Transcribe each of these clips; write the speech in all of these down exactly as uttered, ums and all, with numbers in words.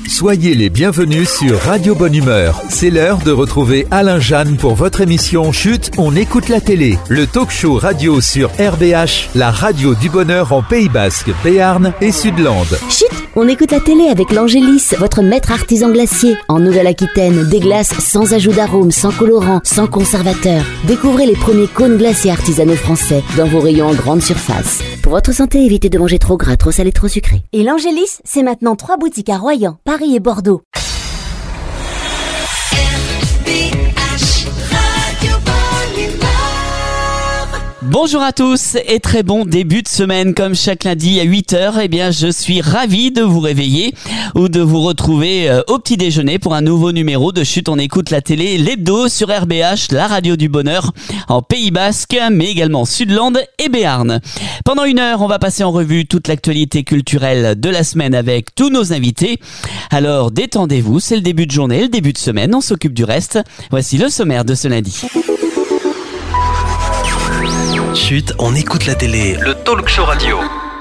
Soyez les bienvenus sur Radio Bonne Humeur. C'est l'heure de retrouver Alain Jeanne pour votre émission Chut, on écoute la télé. Le talk show radio sur R B H, la radio du bonheur en Pays Basque, Béarn et Sudland. Chut, on écoute la télé avec l'Angélis, votre maître artisan glacier. En Nouvelle-Aquitaine, des glaces sans ajout d'arôme, sans colorant, sans conservateur. Découvrez les premiers cônes glaciers artisanaux français dans vos rayons en grande surface. Pour votre santé, évitez de manger trop gras, trop salé, trop sucré. Et l'Angélis, c'est maintenant trois boutiques à Royan, Paris et Bordeaux. Bonjour à tous et très bon début de semaine. Comme chaque lundi à huit heures, eh bien, je suis ravi de vous réveiller ou de vous retrouver euh, au petit déjeuner pour un nouveau numéro de Chut, on écoute la télé, l'hebdo sur R B H, la radio du bonheur en Pays Basque, mais également Sudland et Béarn. Pendant une heure, on va passer en revue toute l'actualité culturelle de la semaine avec tous nos invités. Alors, détendez-vous, c'est le début de journée, le début de semaine, on s'occupe du reste. Voici le sommaire de ce lundi. Chut, on écoute la télé, le talk show radio.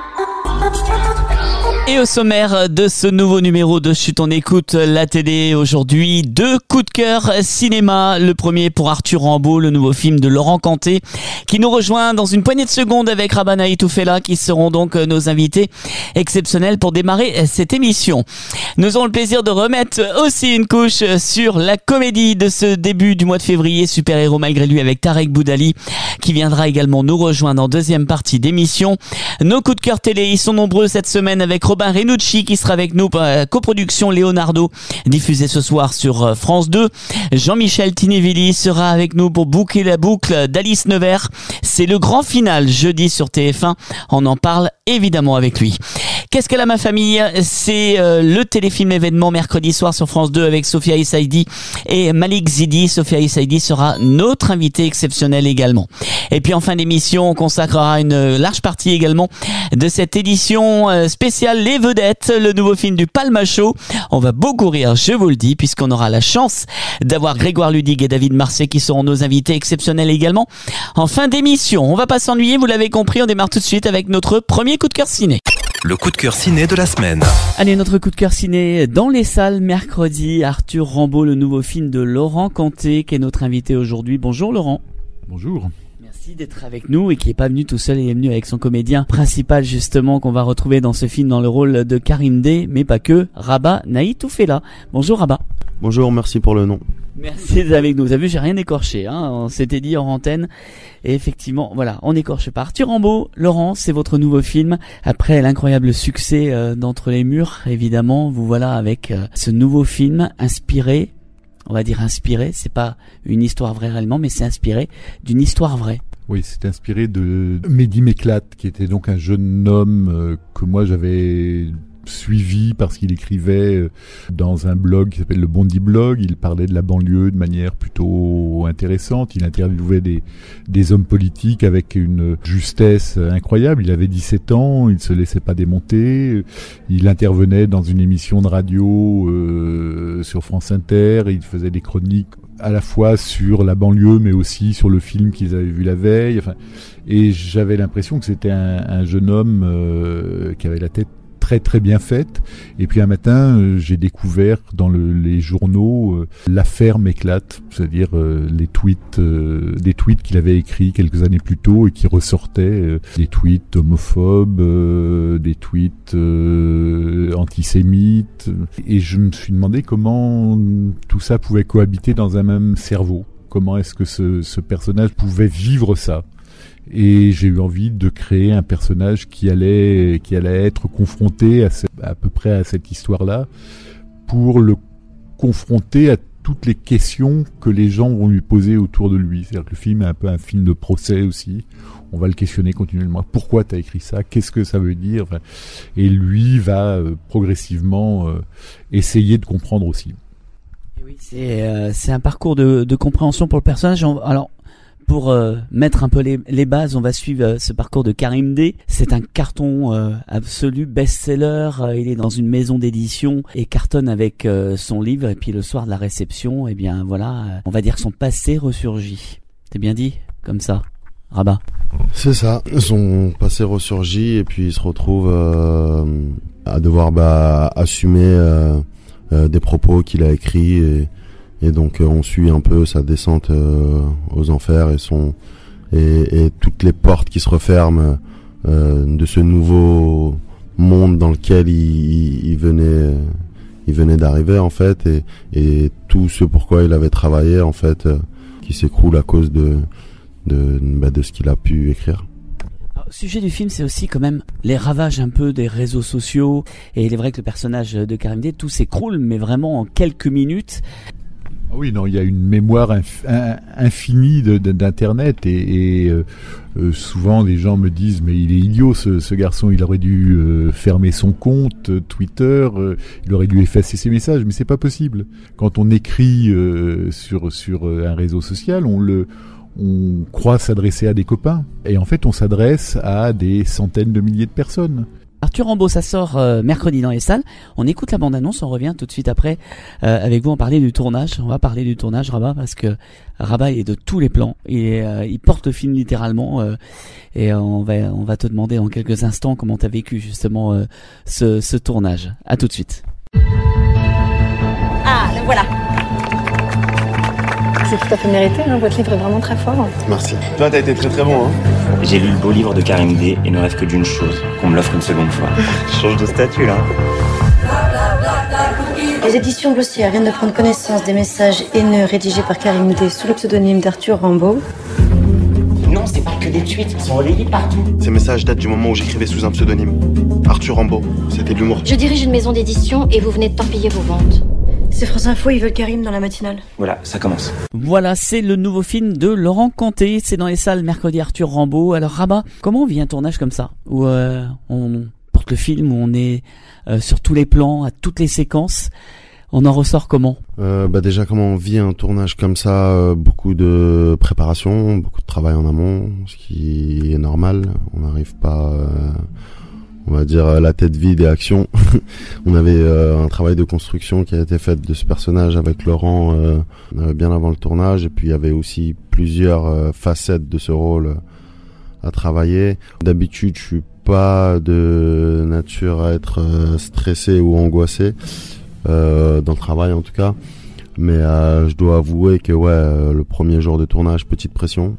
Et au sommaire de ce nouveau numéro de Chut, on écoute la télé aujourd'hui, deux coups de cœur cinéma. Le premier pour Arthur Rimbaud, le nouveau film de Laurent Canté, qui nous rejoint dans une poignée de secondes avec Rabah Naïtoufela, qui seront donc nos invités exceptionnels pour démarrer cette émission. Nous aurons le plaisir de remettre aussi une couche sur la comédie de ce début du mois de février, Super Héros malgré lui, avec Tarek Boudali, qui viendra également nous rejoindre en deuxième partie d'émission. Nos coups de cœur télé, ils sont nombreux cette semaine avec Robin Renucci qui sera avec nous pour la coproduction Leonardo, diffusée ce soir sur France deux. Jean-Michel Tinivili sera avec nous pour boucler la boucle d'Alice Nevers. C'est le grand final jeudi sur T F un. On en parle évidemment avec lui. Qu'est-ce qu'elle a ma famille? C'est euh, le téléfilm événement mercredi soir sur France deux avec Sophia Essaidi et Malik Zidi. Sophia Essaidi sera notre invitée exceptionnelle également. Et puis en fin d'émission, on consacrera une large partie également de cette édition euh, spéciale Les Vedettes, le nouveau film du Palma Show. On va beaucoup rire, je vous le dis, puisqu'on aura la chance d'avoir Grégoire Ludig et David Marseille qui seront nos invités exceptionnels également en fin d'émission. On va pas s'ennuyer, vous l'avez compris, on démarre tout de suite avec notre premier coup de cœur ciné. Le coup de cœur ciné de la semaine. Allez, notre coup de cœur ciné dans les salles mercredi. Arthur Rimbaud, le nouveau film de Laurent Canté, qui est notre invité aujourd'hui. Bonjour Laurent. Bonjour. Merci d'être avec nous et qui est pas venu tout seul, il est venu avec son comédien principal justement qu'on va retrouver dans ce film dans le rôle de Karim D, mais pas que, Rabah Naïtoufela. Bonjour Rabah. Bonjour, merci pour le nom. Merci d'être avec nous. Vous avez vu, j'ai rien écorché, hein. On s'était dit en antenne. Et effectivement, voilà, on écorche pas. Arthur Rimbaud, Laurent, c'est votre nouveau film. Après l'incroyable succès euh, d'Entre les murs, évidemment, vous voilà avec euh, ce nouveau film inspiré, on va dire inspiré, c'est pas une histoire vraie réellement, mais c'est inspiré d'une histoire vraie. Oui, c'est inspiré de Mehdi Meklat, qui était donc un jeune homme euh, que moi j'avais suivi parce qu'il écrivait dans un blog qui s'appelle le Bondi Blog. Il parlait de la banlieue de manière plutôt intéressante. Il interviewait des, des hommes politiques avec une justesse incroyable. Il avait dix-sept ans, il se laissait pas démonter. Il intervenait dans une émission de radio euh, sur France Inter. Il faisait des chroniques à la fois sur la banlieue, mais aussi sur le film qu'ils avaient vu la veille. Enfin, et j'avais l'impression que c'était un, un jeune homme euh, qui avait la tête très très bien faite. Et puis un matin, euh, j'ai découvert dans le, les journaux euh, l'affaire M'éclate, c'est-à-dire euh, les tweets, euh, des tweets qu'il avait écrits quelques années plus tôt et qui ressortaient, euh, des tweets homophobes, euh, des tweets euh, antisémites. Et je me suis demandé comment tout ça pouvait cohabiter dans un même cerveau. Comment est-ce que ce, ce personnage pouvait vivre ça? Et j'ai eu envie de créer un personnage qui allait, qui allait être confronté à, ce, à peu près à cette histoire-là, pour le confronter à toutes les questions que les gens vont lui poser autour de lui. C'est-à-dire que le film est un peu un film de procès aussi. On va le questionner continuellement. Pourquoi t'as écrit ça? Qu'est-ce que ça veut dire? Enfin, et lui va euh, progressivement euh, essayer de comprendre aussi. Et oui, c'est, euh, c'est un parcours de, de compréhension pour le personnage. Alors, pour euh, mettre un peu les, les bases, on va suivre euh, ce parcours de Karim D. C'est un carton euh, absolu, best-seller. Euh, il est dans une maison d'édition et cartonne avec euh, son livre. Et puis le soir de la réception, eh bien voilà, euh, on va dire que son passé ressurgit. C'est bien dit, comme ça, Rabah? C'est ça, son passé ressurgit et puis il se retrouve euh, à devoir bah, assumer euh, euh, des propos qu'il a écrits et, et donc euh, on suit un peu sa descente euh, aux enfers et son et, et toutes les portes qui se referment euh, de ce nouveau monde dans lequel il, il, il venait il venait d'arriver en fait et, et tout ce pourquoi il avait travaillé en fait euh, qui s'écroule à cause de de, bah, de ce qu'il a pu écrire. Le sujet du film, c'est aussi quand même les ravages un peu des réseaux sociaux. Et il est vrai que le personnage de Karim D, tout s'écroule, mais vraiment en quelques minutes. Oui, non, il y a une mémoire inf- infinie de, de, d'Internet et, et euh, euh, souvent les gens me disent mais il est idiot ce, ce garçon, il aurait dû euh, fermer son compte euh, Twitter, euh, il aurait dû effacer ses messages, mais c'est pas possible. Quand on écrit euh, sur sur un réseau social, on le on croit s'adresser à des copains et en fait on s'adresse à des centaines de milliers de personnes. Arthur Rimbaud, ça sort euh, mercredi dans les salles. On écoute la bande-annonce, on revient tout de suite après euh, avec vous en parler du tournage. On va parler du tournage, Rabat, parce que Rabat est de tous les plans. Il, est, euh, il porte le film littéralement euh, et on va on va te demander dans quelques instants comment t'as vécu justement euh, ce, ce tournage. À tout de suite. Ah, le voilà. C'est tout à fait mérité, hein. Votre livre est vraiment très fort. Merci. Toi, t'as été très très bon. Hein. J'ai lu le beau livre de Karim D et ne rêve que d'une chose, qu'on me l'offre une seconde fois. Je change de statut là. Les éditions Glossier viennent de prendre connaissance des messages haineux rédigés par Karim D sous le pseudonyme d'Arthur Rimbaud. Non, c'est pas que des tweets, ils sont relayés partout. Ces messages datent du moment où j'écrivais sous un pseudonyme. Arthur Rimbaud, c'était de l'humour. Je dirige une maison d'édition et vous venez de torpiller vos ventes. C'est France Info, ils veulent Karim dans la matinale. Voilà, ça commence. Voilà, c'est le nouveau film de Laurent Canté. C'est dans les salles mercredi, Arthur Rimbaud. Alors Rabat, comment on vit un tournage comme ça où euh, on porte le film, où on est euh, sur tous les plans, à toutes les séquences? On en ressort comment? euh, bah Déjà, comment on vit un tournage comme ça, euh, beaucoup de préparation, beaucoup de travail en amont, ce qui est normal. On n'arrive pas... Euh... on va dire la tête vide et action. On avait euh, un travail de construction qui a été fait de ce personnage avec Laurent euh, euh, bien avant le tournage, et puis il y avait aussi plusieurs euh, facettes de ce rôle à travailler. D'habitude, je suis pas de nature à être euh, stressé ou angoissé euh, dans le travail en tout cas, mais euh, je dois avouer que ouais, euh, le premier jour de tournage, petite pression,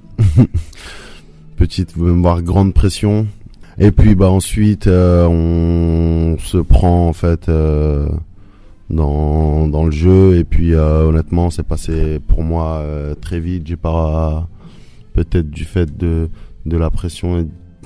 petite voire grande pression. Et puis bah ensuite euh, on se prend en fait euh, dans dans le jeu, et puis euh, honnêtement c'est passé pour moi euh, très vite. J'ai pas, peut-être du fait de de la pression et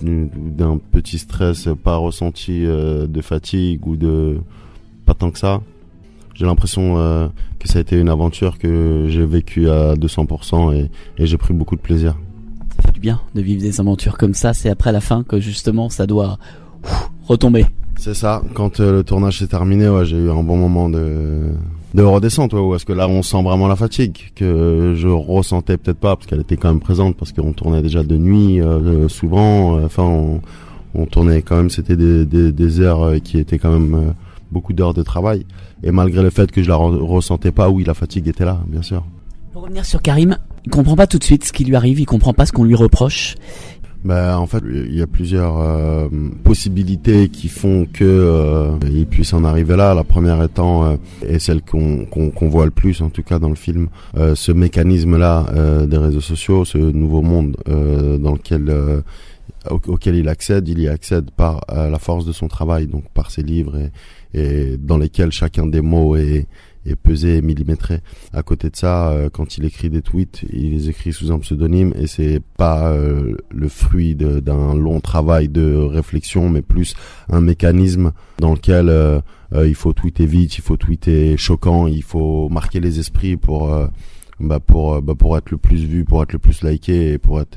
d'un petit stress, pas ressenti euh, de fatigue ou de pas tant que ça. J'ai l'impression euh, que ça a été une aventure que j'ai vécue à deux cents pour cent et, et j'ai pris beaucoup de plaisir. Ça fait du bien de vivre des aventures comme ça. C'est après la fin que justement ça doit ouf, retomber. C'est ça. Quand euh, le tournage s'est terminé, ouais, j'ai eu un bon moment de de redescente. Ouais, parce que là, on sent vraiment la fatigue que je ressentais peut-être pas, parce qu'elle était quand même présente, parce qu'on tournait déjà de nuit euh, souvent. Enfin, on, on tournait quand même. C'était des, des, des heures euh, qui étaient quand même euh, beaucoup d'heures de travail. Et malgré le fait que je la re- ressentais pas, oui, la fatigue était là, bien sûr. Pour revenir sur Karim, il comprend pas tout de suite ce qui lui arrive, il comprend pas ce qu'on lui reproche. Bah, en fait, il y a plusieurs euh, possibilités qui font que euh, il puisse en arriver là. La première étant, euh, et celle qu'on, qu'on, qu'on voit le plus, en tout cas dans le film, euh, ce mécanisme-là euh, des réseaux sociaux, ce nouveau monde euh, dans lequel euh, au, auquel il accède, il y accède par euh, la force de son travail, donc par ses livres, et, et dans lesquels chacun des mots est et pesé et millimétré. À côté de ça, euh, quand il écrit des tweets, il les écrit sous un pseudonyme, et c'est pas euh, le fruit de, d'un long travail de réflexion, mais plus un mécanisme dans lequel euh, euh, il faut tweeter vite, il faut tweeter choquant, il faut marquer les esprits pour euh, bah pour bah pour être le plus vu, pour être le plus liké et pour être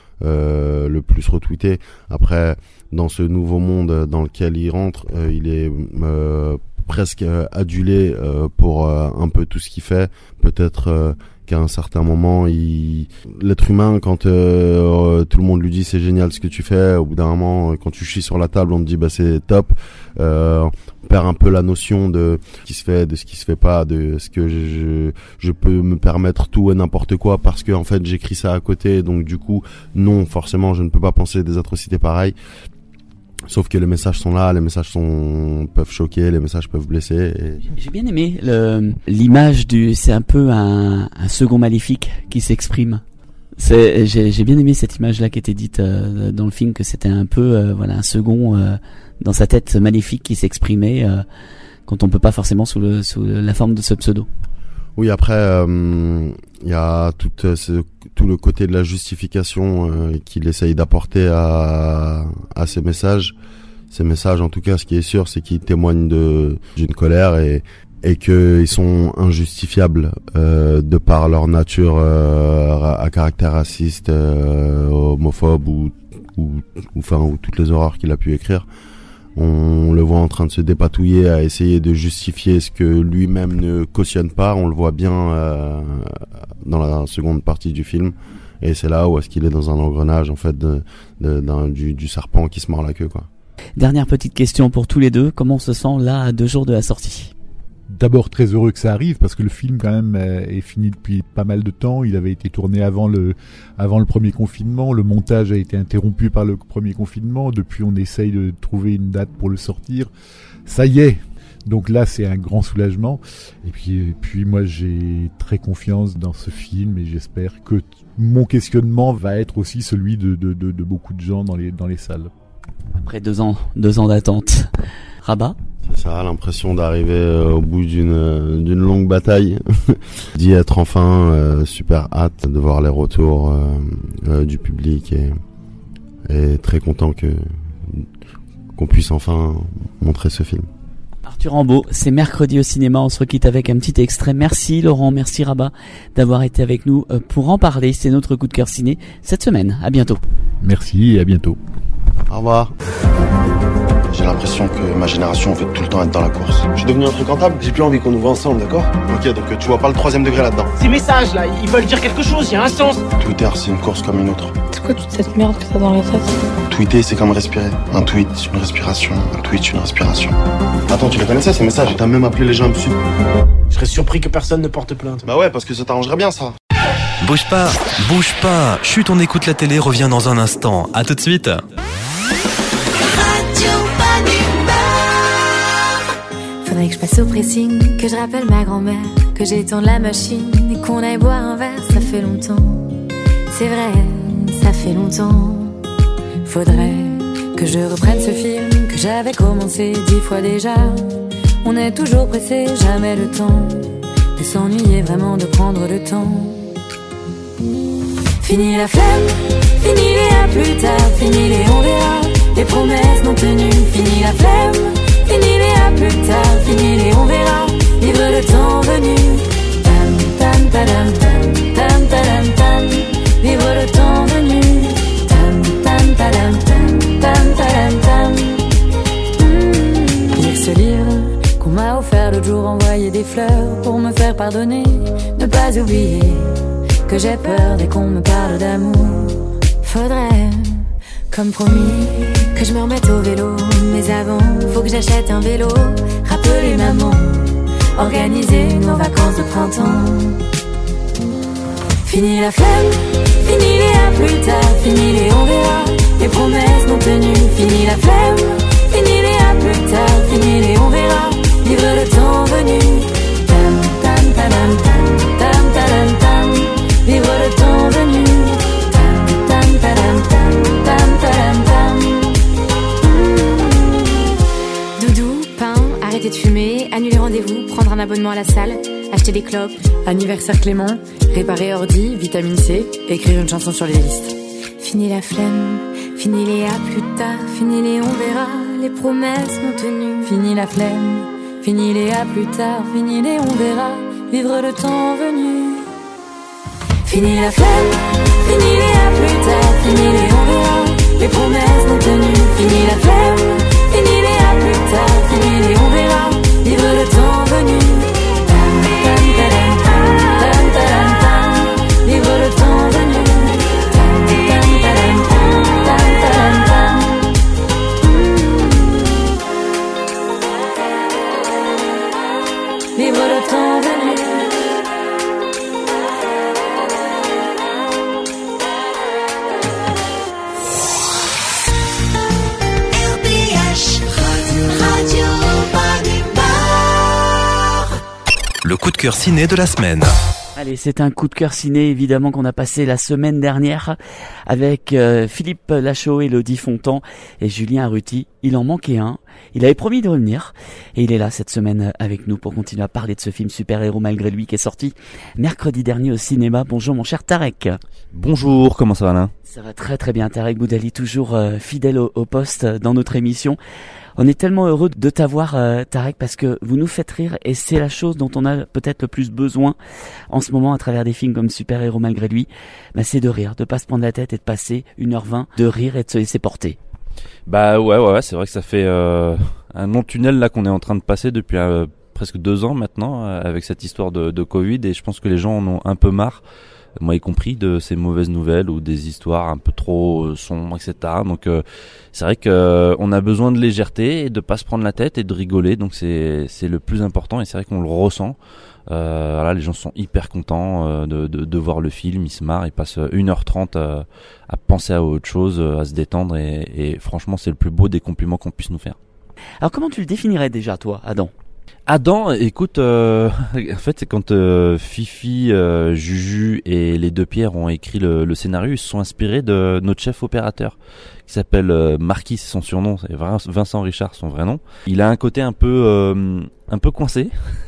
euh, le plus retweeté. Après, dans ce nouveau monde dans lequel il rentre, euh, il est euh, presque euh, adulé euh, pour euh, un peu tout ce qu'il fait. Peut-être euh, qu'à un certain moment, il... l'être humain, quand euh, euh, tout le monde lui dit c'est génial ce que tu fais, au bout d'un moment, euh, quand tu chies sur la table, on te dit bah c'est top. Euh, on perd un peu la notion de ce qui se fait, de ce qui se fait pas, de ce que je je peux me permettre tout et n'importe quoi parce que en fait j'écris ça à côté, donc du coup non, forcément je ne peux pas penser des atrocités pareilles. Sauf que les messages sont là, les messages sont peuvent choquer, les messages peuvent blesser. Et... J'ai bien aimé le, l'image du, c'est un peu un, un second maléfique qui s'exprime. C'est, j'ai, j'ai bien aimé cette image-là qui était dite euh, dans le film, que c'était un peu, euh, voilà, un second euh, dans sa tête maléfique qui s'exprimait euh, quand on peut pas forcément sous le sous la forme de ce pseudo. Oui, après, il euh, y a tout, ce, tout le côté de la justification euh, qu'il essaye d'apporter à, à ces messages. Ces messages, en tout cas, ce qui est sûr, c'est qu'ils témoignent de d'une colère et et qu'ils sont injustifiables euh, de par leur nature euh, à caractère raciste, euh, homophobe ou ou enfin ou toutes les horreurs qu'il a pu écrire. On le voit en train de se dépatouiller à essayer de justifier ce que lui-même ne cautionne pas. On le voit bien euh, dans la seconde partie du film. Et c'est là où est-ce qu'il est dans un engrenage en fait de, de, d'un, du, du serpent qui se mord la queue, quoi. Dernière petite question pour tous les deux. Comment on se sent là à deux jours de la sortie ? D'abord très heureux que ça arrive parce que le film quand même est fini depuis pas mal de temps. Il avait été tourné avant le avant le premier confinement. Le montage a été interrompu par le premier confinement. Depuis, on essaye de trouver une date pour le sortir. Ça y est. Donc là, c'est un grand soulagement. Et puis, et puis moi, j'ai très confiance dans ce film et j'espère que t- mon questionnement va être aussi celui de, de, de, de beaucoup de gens dans les dans les salles. Après deux ans, deux ans d'attente. Rabat ? C'est ça, l'impression d'arriver euh, au bout d'une euh, d'une longue bataille, d'y être enfin, euh, super hâte de voir les retours euh, euh, du public et, et très content que qu'on puisse enfin montrer ce film. Arthur Rimbaud, c'est mercredi au cinéma, on se requitte avec un petit extrait. Merci Laurent, merci Rabat d'avoir été avec nous pour en parler. C'est notre coup de cœur ciné cette semaine. À bientôt. Merci et à bientôt. Au revoir. J'ai l'impression que ma génération veut tout le temps être dans la course. Je suis devenu infréquentable, j'ai plus envie qu'on ouvre ensemble, d'accord ? Ok, donc tu vois pas le troisième degré là-dedans. Ces messages là, ils veulent dire quelque chose, il y a un sens. Twitter, c'est une course comme une autre. C'est quoi toute cette merde que t'as dans la tête ? Tweeter, c'est comme respirer. Un tweet, une respiration. Un tweet, une respiration. Attends, tu les connaissais ces messages ? T'as même appelé les gens dessus. Je serais surpris que personne ne porte plainte. Bah ouais, parce que ça t'arrangerait bien ça. Bouge pas, bouge pas. Chut, on écoute la télé, revient dans un instant. À tout de suite. Faudrait que je passe au pressing, que je rappelle ma grand-mère, que j'étende la machine et qu'on aille boire un verre, ça fait longtemps. C'est vrai, ça fait longtemps. Faudrait que je reprenne ce film que j'avais commencé dix fois déjà. On est toujours pressé, jamais le temps de s'ennuyer, vraiment de prendre le temps. Fini la flemme, fini les à plus tard, fini les on verra, les promesses non tenues, fini la flemme. Fini les à plus tard, fini les on verra, vivre le temps venu. Tam tam tadam tam tam tadam tam, vivre le temps venu. Tam tam tadam tam tam tadam tam. Mmh. Lire ce livre qu'on m'a offert l'autre jour, envoyer des fleurs pour me faire pardonner. Ne pas oublier que j'ai peur dès qu'on me parle d'amour. Faudrait, comme promis, que je me remette au vélo. Mais avant, faut que j'achète un vélo. Rappeler maman, organiser nos vacances de printemps. Fini la flemme, fini les à plus tard, fini les on verra, les promesses non tenues. Fini la flemme, fini les à plus tard, fini les on verra, vivre le temps venu. Tam tam tadam tam tam tadam tam, vivre le temps venu. Tam tam tadam tam tam tadam tam. Arrêter de fumer, annuler rendez-vous, prendre un abonnement à la salle, acheter des clopes. Anniversaire Clément, réparer ordi, vitamine C, écrire une chanson sur les listes. Fini la flemme, fini les à plus tard, fini les on verra, les promesses non tenues. Fini la flemme, fini les à plus tard, fini les on verra, vivre le temps venu. Fini la flemme, fini les à plus tard, fini les on verra, les promesses non tenues. Fini la flemme, fini les à plus tard, fini les on verra, vivre le temps venu. Tam tam tadam tam tam tadam tam, vivre le temps venu. Tam tam tadam tam tam tadam tam. Vivre le temps venu. L B le coup de cœur ciné de la semaine. Allez, c'est un coup de cœur ciné évidemment qu'on a passé la semaine dernière avec euh, Philippe Lachaud, Élodie Fontan et Julien Arruti. Il en manquait un, il avait promis de revenir et il est là cette semaine avec nous pour continuer à parler de ce film super-héros malgré lui qui est sorti mercredi dernier au cinéma. Bonjour mon cher Tarek. Bonjour, comment ça va Alain ? Ça va très très bien Tarek Boudali, toujours euh, fidèle au, au poste dans notre émission. On est tellement heureux de t'avoir euh, Tarek parce que vous nous faites rire et c'est la chose dont on a peut-être le plus besoin en ce moment à travers des films comme Super-héros malgré lui, bah, c'est de rire, de pas se prendre la tête et de passer une heure vingt de rire et de se laisser porter. Bah ouais ouais, ouais c'est vrai que ça fait euh, un long tunnel là qu'on est en train de passer depuis euh, presque deux ans maintenant euh, avec cette histoire de, de Covid et je pense que les gens en ont un peu marre. Moi y compris de ces mauvaises nouvelles ou des histoires un peu trop sombres, et cetera. Donc euh, c'est vrai que euh, on a besoin de légèreté et de pas se prendre la tête et de rigoler. Donc c'est c'est le plus important et c'est vrai qu'on le ressent. Euh, voilà, les gens sont hyper contents euh, de, de de voir le film, ils se marrent, ils passent une heure trente euh, à penser à autre chose, à se détendre et, et franchement c'est le plus beau des compliments qu'on puisse nous faire. Alors comment tu le définirais déjà toi, Adam ? Adam, écoute, euh, en fait, c'est quand euh, Fifi, euh, Juju et les deux Pierres ont écrit le, le scénario, ils se sont inspirés de notre chef opérateur qui s'appelle euh, Marquis, c'est son surnom, c'est Vincent Richard, son vrai nom. Il a un côté un peu, euh, un peu coincé.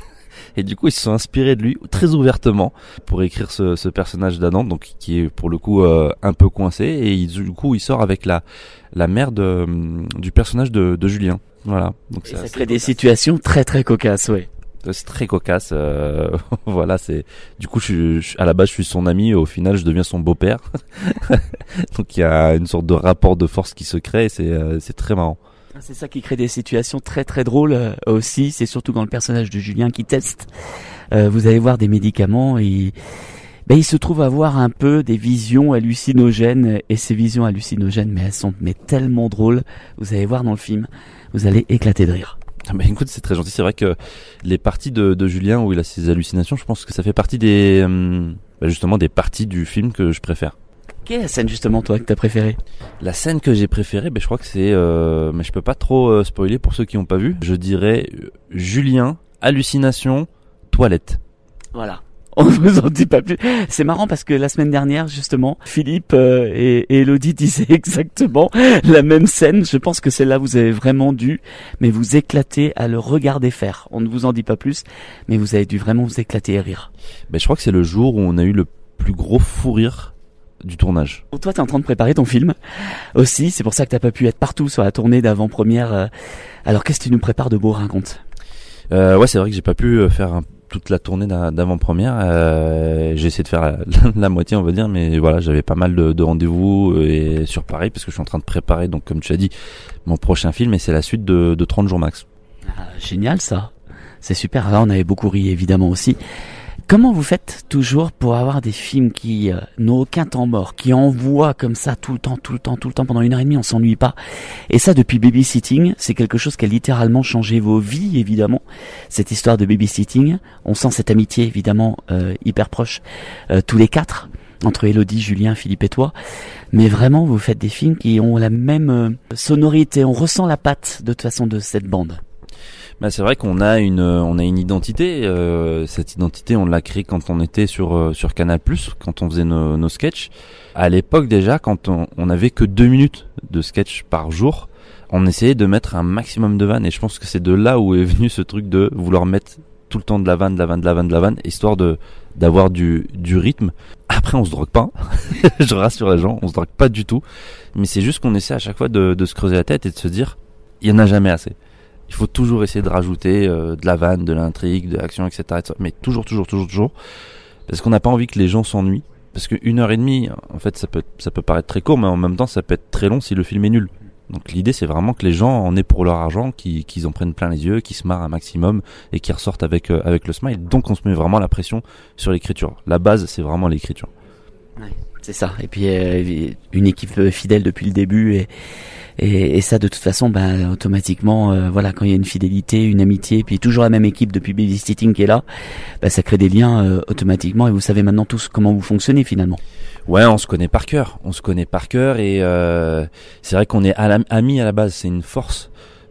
Et du coup, ils se sont inspirés de lui très ouvertement pour écrire ce, ce personnage d'Adam, donc qui est pour le coup euh, un peu coincé. Et il, du coup, il sort avec la la mère de, du personnage de, de Julien. Voilà. Donc ça crée des situations très très cocasses, ouais. C'est très cocasse. Euh, voilà, c'est. Du coup, je, je, à la base, je suis son ami. Au final, je deviens son beau-père. Donc, il y a une sorte de rapport de force qui se crée. Et c'est euh, c'est très marrant. C'est ça qui crée des situations très très drôles euh, aussi. C'est surtout dans le personnage de Julien qui teste. Euh, vous allez voir des médicaments et ben, il se trouve avoir un peu des visions hallucinogènes. Et ces visions hallucinogènes, mais elles sont mais tellement drôles. Vous allez voir dans le film, vous allez éclater de rire. Ah bah écoute, c'est très gentil. C'est vrai que les parties de, de Julien où il a ses hallucinations, je pense que ça fait partie des euh, bah justement des parties du film que je préfère. Quelle est la scène justement toi que t'as préférée ? La scène que j'ai préférée, ben je crois que c'est, euh, mais je peux pas trop euh, spoiler pour ceux qui n'ont pas vu. Je dirais euh, Julien, hallucination, toilette. Voilà. On ne vous en dit pas plus. C'est marrant parce que la semaine dernière, justement, Philippe euh, et, et Élodie disaient exactement la même scène. Je pense que celle-là, vous avez vraiment dû, mais vous éclater à le regarder faire. On ne vous en dit pas plus, mais vous avez dû vraiment vous éclater et rire. Ben je crois que c'est le jour où on a eu le plus gros fou rire du tournage. Toi, t'es en train de préparer ton film aussi. C'est pour ça que t'as pas pu être partout sur la tournée d'avant-première. Alors, qu'est-ce que tu nous prépares de beau, raconte ? euh, Ouais, c'est vrai que j'ai pas pu faire un, toute la tournée d'avant-première. Euh, j'ai essayé de faire la, la moitié, on va dire, mais voilà, j'avais pas mal de, de rendez-vous et sur Paris parce que je suis en train de préparer, donc comme tu as dit, mon prochain film et c'est la suite de, de trente jours max. Ah, génial ça. C'est super. Là, on avait beaucoup ri évidemment aussi. Comment vous faites toujours pour avoir des films qui euh, n'ont aucun temps mort, qui envoient comme ça tout le temps, tout le temps, tout le temps pendant une heure et demie, on s'ennuie pas. Et ça depuis Babysitting, c'est quelque chose qui a littéralement changé vos vies évidemment. Cette histoire de Babysitting, on sent cette amitié évidemment euh, hyper proche euh, tous les quatre entre Élodie, Julien, Philippe et toi. Mais vraiment, vous faites des films qui ont la même euh, sonorité. On ressent la patte de toute façon de cette bande. Bah c'est vrai qu'on a une on a une identité. Euh, cette identité, on l'a créée quand on était sur euh, sur Canal plus, quand on faisait nos, nos sketchs. À l'époque déjà, quand on, on avait que deux minutes de sketch par jour, on essayait de mettre un maximum de vannes. Et je pense que c'est de là où est venu ce truc de vouloir mettre tout le temps de la vanne, de la vanne, de la vanne, de la vanne, histoire de d'avoir du du rythme. Après, on se drogue pas. Je rassure les gens, on se drogue pas du tout. Mais c'est juste qu'on essaie à chaque fois de, de se creuser la tête et de se dire, il y en a jamais assez. Il faut toujours essayer de rajouter euh, de la vanne, de l'intrigue, de l'action, et cetera, et cetera. Mais toujours, toujours, toujours, toujours. Parce qu'on n'a pas envie que les gens s'ennuient. Parce qu'une heure et demie, en fait, ça peut, ça peut paraître très court, mais en même temps, ça peut être très long si le film est nul. Donc l'idée, c'est vraiment que les gens en aient pour leur argent, qu'ils, qu'ils en prennent plein les yeux, qu'ils se marrent un maximum et qu'ils ressortent avec, euh, avec le smile. Donc on se met vraiment la pression sur l'écriture. La base, c'est vraiment l'écriture. Ouais, c'est ça. Et puis euh, une équipe fidèle depuis le début et Et, et ça, de toute façon, ben automatiquement, euh, voilà, quand il y a une fidélité, une amitié, puis toujours la même équipe depuis Babysitting qui est là, ben ça crée des liens euh, automatiquement. Et vous savez maintenant tous comment vous fonctionnez finalement. Ouais, on se connaît par cœur. On se connaît par cœur et euh, c'est vrai qu'on est à la, amis à la base. C'est une force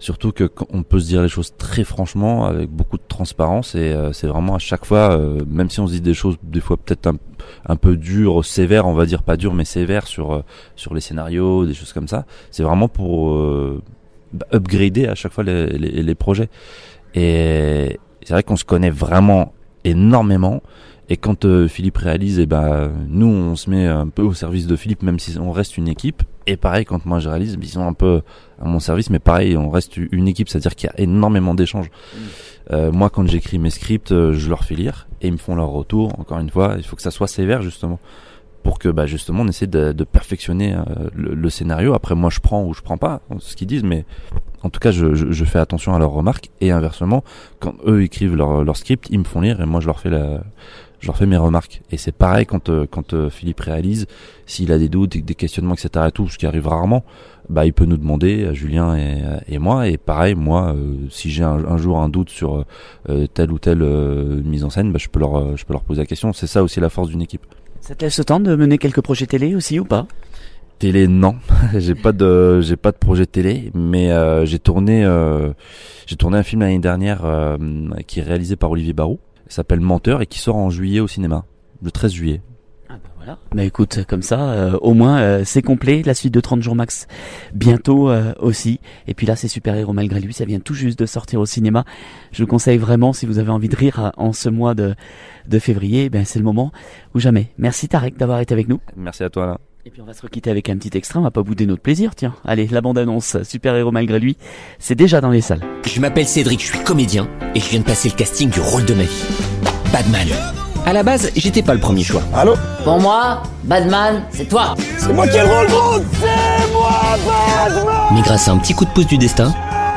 Surtout que on peut se dire les choses très franchement, avec beaucoup de transparence, et euh, c'est vraiment à chaque fois, euh, même si on se dit des choses des fois peut-être un, un peu dures, sévères, on va dire pas dures mais sévères sur euh, sur les scénarios, des choses comme ça. C'est vraiment pour euh, bah, upgrader à chaque fois les, les, les projets. Et c'est vrai qu'on se connaît vraiment énormément. Et quand euh, Philippe réalise, et ben nous on se met un peu au service de Philippe, même si on reste une équipe. Et pareil quand moi je réalise, ils sont un peu à mon service, mais pareil on reste une équipe, c'est-à-dire qu'il y a énormément d'échanges. Mmh. Euh, moi quand j'écris mes scripts, euh, je leur fais lire et ils me font leur retour. Encore une fois, il faut que ça soit sévère justement, pour que bah justement on essaie de, de perfectionner euh, le, le scénario. Après moi je prends ou je prends pas ce qu'ils disent, mais en tout cas je, je, je fais attention à leurs remarques, et inversement quand eux écrivent leur, leur script, ils me font lire et moi je leur fais la je leur fais mes remarques. Et c'est pareil quand euh, quand euh, Philippe réalise, s'il a des doutes, des, des questionnements, et cetera, tout ce qui arrive rarement, bah il peut nous demander à Julien et, et moi. Et pareil moi, euh, si j'ai un, un jour un doute sur euh, telle ou telle euh, mise en scène, bah je peux leur euh, je peux leur poser la question. C'est ça aussi la force d'une équipe. Ça te laisse le temps de mener quelques projets télé aussi ou pas? Télé, non, j'ai pas de j'ai pas de projet télé, mais euh, j'ai tourné euh, j'ai tourné un film l'année dernière euh, qui est réalisé par Olivier Barou. Il s'appelle Menteur et qui sort en juillet au cinéma, le treize juillet. Ah bah voilà. Bah écoute, comme ça, euh, au moins euh, c'est complet. La suite de trente jours max bientôt euh, aussi. Et puis là, c'est Super Héros malgré lui, ça vient tout juste de sortir au cinéma. Je vous conseille vraiment, si vous avez envie de rire en ce mois de de février, ben c'est le moment ou jamais. Merci Tarek d'avoir été avec nous. Merci à toi Alain. Et puis on va se requitter avec un petit extrait, on va pas bouder notre plaisir, tiens. Allez, la bande-annonce, Super Héros malgré lui, c'est déjà dans les salles. Je m'appelle Cédric, je suis comédien et je viens de passer le casting du rôle de ma vie. Batman. À la base, j'étais pas le premier choix. Allô? Pour moi, Batman, c'est toi. C'est moi qui ai le rôle, gros. C'est moi, Batman. Mais grâce à un petit coup de pouce du destin,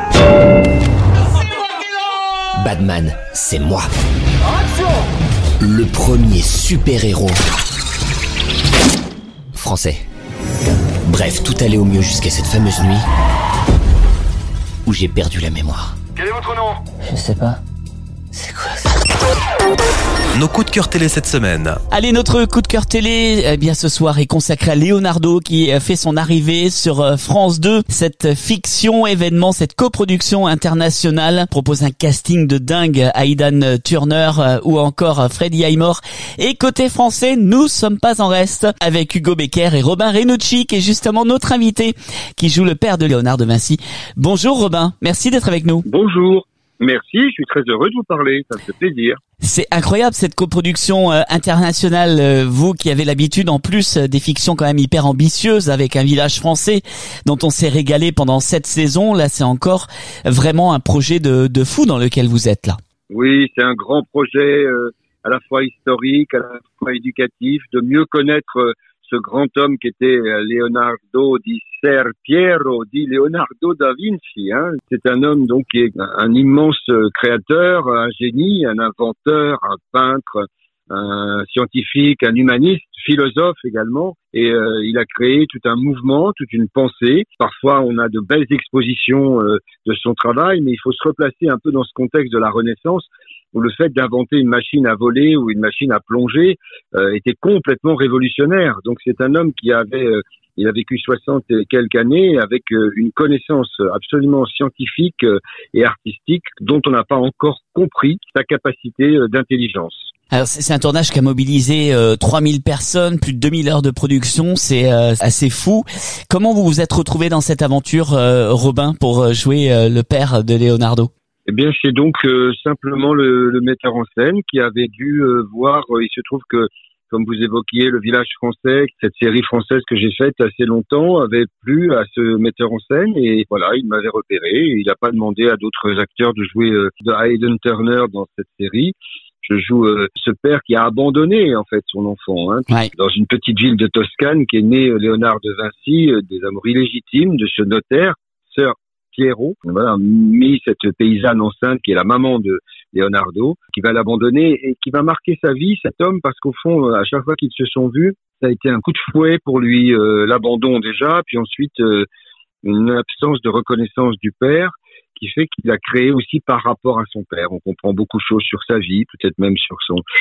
Batman, c'est moi. Le premier super-héros français. Bref, tout allait au mieux jusqu'à cette fameuse nuit où j'ai perdu la mémoire. Quel est votre nom? Je sais pas. C'est quoi ça? Nos coups de cœur télé cette semaine. Allez, notre coup de cœur télé, eh bien ce soir est consacré à Leonardo qui fait son arrivée sur France deux. Cette fiction événement, cette coproduction internationale propose un casting de dingue à Aidan Turner ou encore Freddie Highmore. Et côté français, nous sommes pas en reste avec Hugo Becker et Robin Renucci qui est justement notre invité qui joue le père de Léonard de Vinci. Bonjour Robin, merci d'être avec nous. Bonjour. Merci, je suis très heureux de vous parler, ça me fait plaisir. C'est incroyable cette coproduction euh, internationale, euh, vous qui avez l'habitude en plus euh, des fictions quand même hyper ambitieuses avec Un village français dont on s'est régalé pendant sept saisons, là c'est encore vraiment un projet de, de fou dans lequel vous êtes là. Oui, c'est un grand projet euh, à la fois historique, à la fois éducatif, de mieux connaître euh, ce grand homme qui était Leonardo di Ser Piero, dit Leonardo da Vinci. Hein. C'est un homme donc qui est un immense créateur, un génie, un inventeur, un peintre, un scientifique, un humaniste, philosophe également. Et euh, il a créé tout un mouvement, toute une pensée. Parfois, on a de belles expositions euh, de son travail, mais il faut se replacer un peu dans ce contexte de la Renaissance, où le fait d'inventer une machine à voler ou une machine à plonger euh, était complètement révolutionnaire. Donc c'est un homme qui avait, euh, il a vécu soixante et quelques années avec euh, une connaissance absolument scientifique euh, et artistique dont on n'a pas encore compris sa capacité euh, d'intelligence. Alors c'est un tournage qui a mobilisé euh, trois mille personnes, plus de deux mille heures de production, c'est euh, assez fou. Comment vous vous êtes retrouvé dans cette aventure, euh, Robin, pour jouer euh, le père de Leonardo? Eh bien, c'est donc euh, simplement le, le metteur en scène qui avait dû euh, voir, euh, il se trouve que, comme vous évoquiez, Le village français, cette série française que j'ai faite assez longtemps, avait plu à ce metteur en scène et voilà, il m'avait repéré et il n'a pas demandé à d'autres acteurs de jouer euh, de Aidan Turner dans cette série. Je joue euh, ce père qui a abandonné en fait son enfant hein, ouais. dans une petite ville de Toscane qui est né euh, Léonard de Vinci, euh, des amours illégitimes de ce notaire, sœur Piero, voilà, mis cette paysanne enceinte qui est la maman de Leonardo, qui va l'abandonner et qui va marquer sa vie, cet homme, parce qu'au fond, à chaque fois qu'ils se sont vus, ça a été un coup de fouet pour lui, euh, l'abandon déjà, puis ensuite euh, une absence de reconnaissance du père, qui fait qu'il a créé aussi par rapport à son père. On comprend beaucoup de choses sur sa vie, peut-être même sur son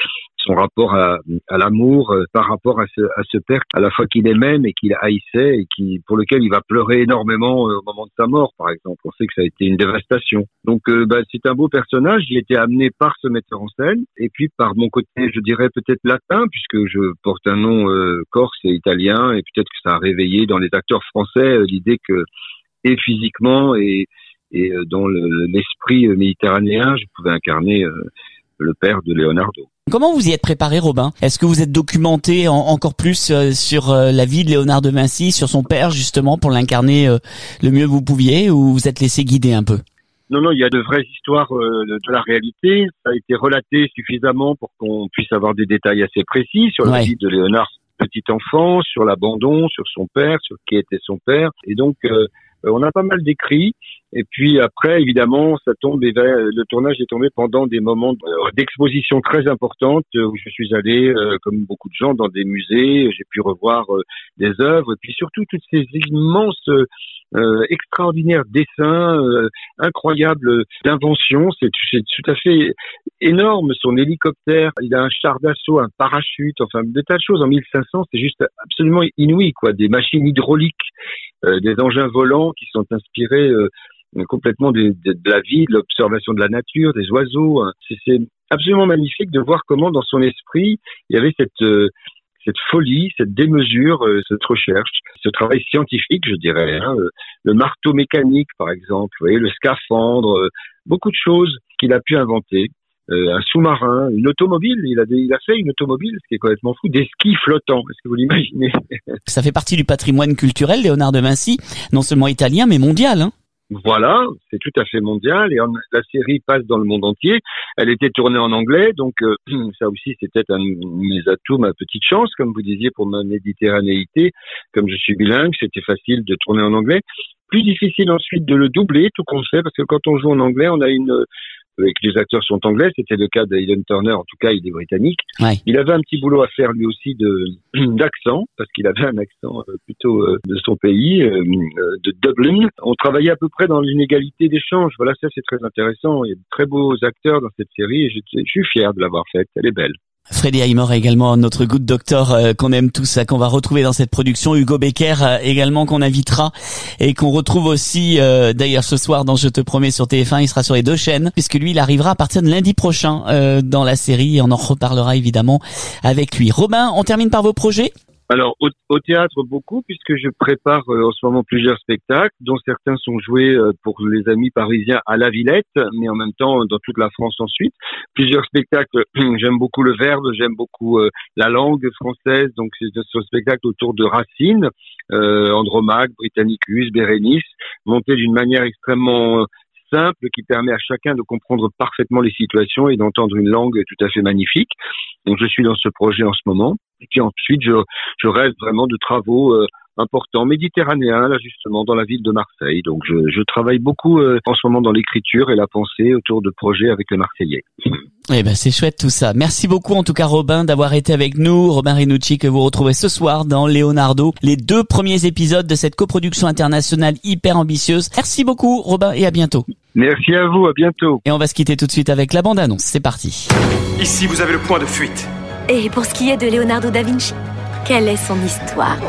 son rapport à, à l'amour euh, par rapport à ce, à ce père à la fois qu'il aimait mais qu'il haïssait et qui, pour lequel il va pleurer énormément euh, au moment de sa mort, par exemple. On sait que ça a été une dévastation. Donc euh, bah, c'est un beau personnage. Il était amené par ce metteur en scène et puis par mon côté, je dirais peut-être latin, puisque je porte un nom euh, corse et italien, et peut-être que ça a réveillé dans les acteurs français euh, l'idée que, et physiquement et, et euh, dans le, l'esprit méditerranéen, je pouvais incarner euh, le père de Leonardo. Comment vous y êtes préparé, Robin? Est-ce que vous êtes documenté en, encore plus euh, sur euh, la vie de Léonard de Vinci, sur son père justement, pour l'incarner euh, le mieux que vous pouviez, ou vous êtes laissé guider un peu? Non, non, il y a de vraies histoires euh, de, de la réalité. Ça a été relaté suffisamment pour qu'on puisse avoir des détails assez précis sur la ouais. vie de Léonard, petit enfant, sur l'abandon, sur son père, sur qui était son père. Et donc, euh, on a pas mal d'écrits. Et puis après, évidemment, ça tombe. Le tournage est tombé pendant des moments d'exposition très importantes où je suis allé, euh, comme beaucoup de gens, dans des musées. J'ai pu revoir euh, des œuvres. Et puis surtout, toutes ces immenses... Euh, extraordinaire dessin, euh, incroyable d'invention, c'est, c'est tout à fait énorme. Son hélicoptère, il a un char d'assaut, un parachute, enfin des tas de choses en mille cinq cents, c'est juste absolument inouï, quoi. Des machines hydrauliques, euh, des engins volants qui sont inspirés euh, complètement de, de, de la vie, de l'observation de la nature, des oiseaux. Hein. C'est, c'est absolument magnifique de voir comment dans son esprit il y avait cette euh, cette folie, cette démesure, euh, cette recherche, ce travail scientifique, je dirais, hein, euh, le marteau mécanique, par exemple, vous voyez, le scaphandre, euh, beaucoup de choses qu'il a pu inventer, euh, un sous-marin, une automobile, il a, des, il a fait une automobile, ce qui est complètement fou, des skis flottants, est-ce que vous l'imaginez? Ça fait partie du patrimoine culturel, Léonard de Vinci, non seulement italien, mais mondial, hein. Voilà, c'est tout à fait mondial et en, la série passe dans le monde entier. Elle était tournée en anglais, donc euh, ça aussi c'était un de mes atouts, ma petite chance, comme vous disiez, pour ma méditerranéité. Comme je suis bilingue, c'était facile de tourner en anglais. Plus difficile ensuite de le doubler, tout compte fait, parce que quand on joue en anglais, on a une... Avec les acteurs sont anglais, c'était le cas d'Aidan Turner, en tout cas il est britannique. Ouais. Il avait un petit boulot à faire lui aussi de d'accent, parce qu'il avait un accent plutôt de son pays, de Dublin. On travaillait à peu près dans une égalité d'échange. Voilà, ça c'est très intéressant. Il y a de très beaux acteurs dans cette série et je, je suis fier de l'avoir faite. Elle est belle. Freddie Highmore également, notre Good Doctor euh, qu'on aime tous, euh, qu'on va retrouver dans cette production. Hugo Becker euh, également qu'on invitera et qu'on retrouve aussi euh, d'ailleurs ce soir dans Je te promets sur T F un. Il sera sur les deux chaînes puisque lui il arrivera à partir de lundi prochain euh, dans la série et on en reparlera évidemment avec lui. Robin, on termine par vos projets? Alors, au, au théâtre, beaucoup, puisque je prépare euh, en ce moment plusieurs spectacles, dont certains sont joués euh, pour les amis parisiens à la Villette, mais en même temps dans toute la France ensuite. Plusieurs spectacles, j'aime beaucoup le verbe, j'aime beaucoup euh, la langue française, donc c'est ce spectacle autour de Racine, euh, Andromaque, Britannicus, Bérénice, monté d'une manière extrêmement... Euh, simple, qui permet à chacun de comprendre parfaitement les situations et d'entendre une langue tout à fait magnifique. Donc je suis dans ce projet en ce moment. Et puis ensuite, je, je rêve vraiment de travaux euh, importants, méditerranéens, là justement, dans la ville de Marseille. Donc je, je travaille beaucoup euh, en ce moment dans l'écriture et la pensée autour de projets avec les Marseillais. Eh ben c'est chouette tout ça. Merci beaucoup en tout cas Robin d'avoir été avec nous. Robin Renucci que vous retrouvez ce soir dans Leonardo, les deux premiers épisodes de cette coproduction internationale hyper ambitieuse. Merci beaucoup Robin et à bientôt. Merci à vous, à bientôt. Et on va se quitter tout de suite avec la bande-annonce. C'est parti. Ici vous avez le point de fuite. Et pour ce qui est de Leonardo da Vinci, quelle est son histoire?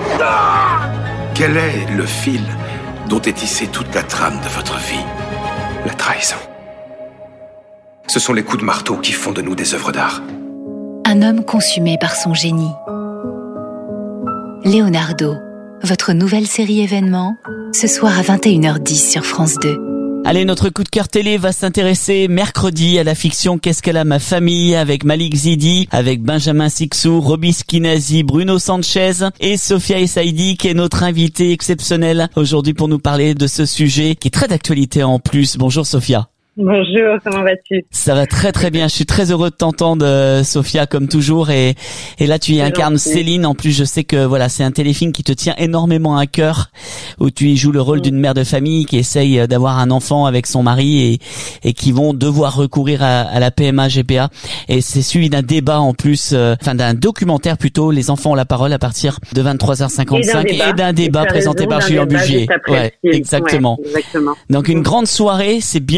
Quel est le fil dont est tissée toute la trame de votre vie? La trahison. Ce sont les coups de marteau qui font de nous des œuvres d'art. Un homme consumé par son génie. Leonardo, votre nouvelle série événement, ce soir à vingt et une heures dix sur France deux. Allez, notre coup de cœur télé va s'intéresser mercredi à la fiction Qu'est-ce qu'elle a ma famille avec Malik Zidi, avec Benjamin Sixou, Roby Skinazi, Bruno Sanchez et Sophia Essaidi qui est notre invitée exceptionnelle aujourd'hui pour nous parler de ce sujet qui est très d'actualité en plus. Bonjour Sophia. Bonjour, comment vas-tu? Ça va très très bien, je suis très heureux de t'entendre euh, Sophia comme toujours et et là tu y incarnes gentil. Céline, en plus je sais que voilà, c'est un téléfilm qui te tient énormément à cœur où tu y joues le rôle mmh. d'une mère de famille qui essaye d'avoir un enfant avec son mari et et qui vont devoir recourir à, à la P M A G P A et c'est suivi d'un débat en plus euh, enfin d'un documentaire plutôt, Les enfants ont la parole à partir de vingt-trois heures cinquante-cinq et d'un débat, et d'un débat présenté raison, par Julien Bugier. Ouais, exactement. Ouais, exactement. Donc une mmh. grande soirée, c'est bien voilà de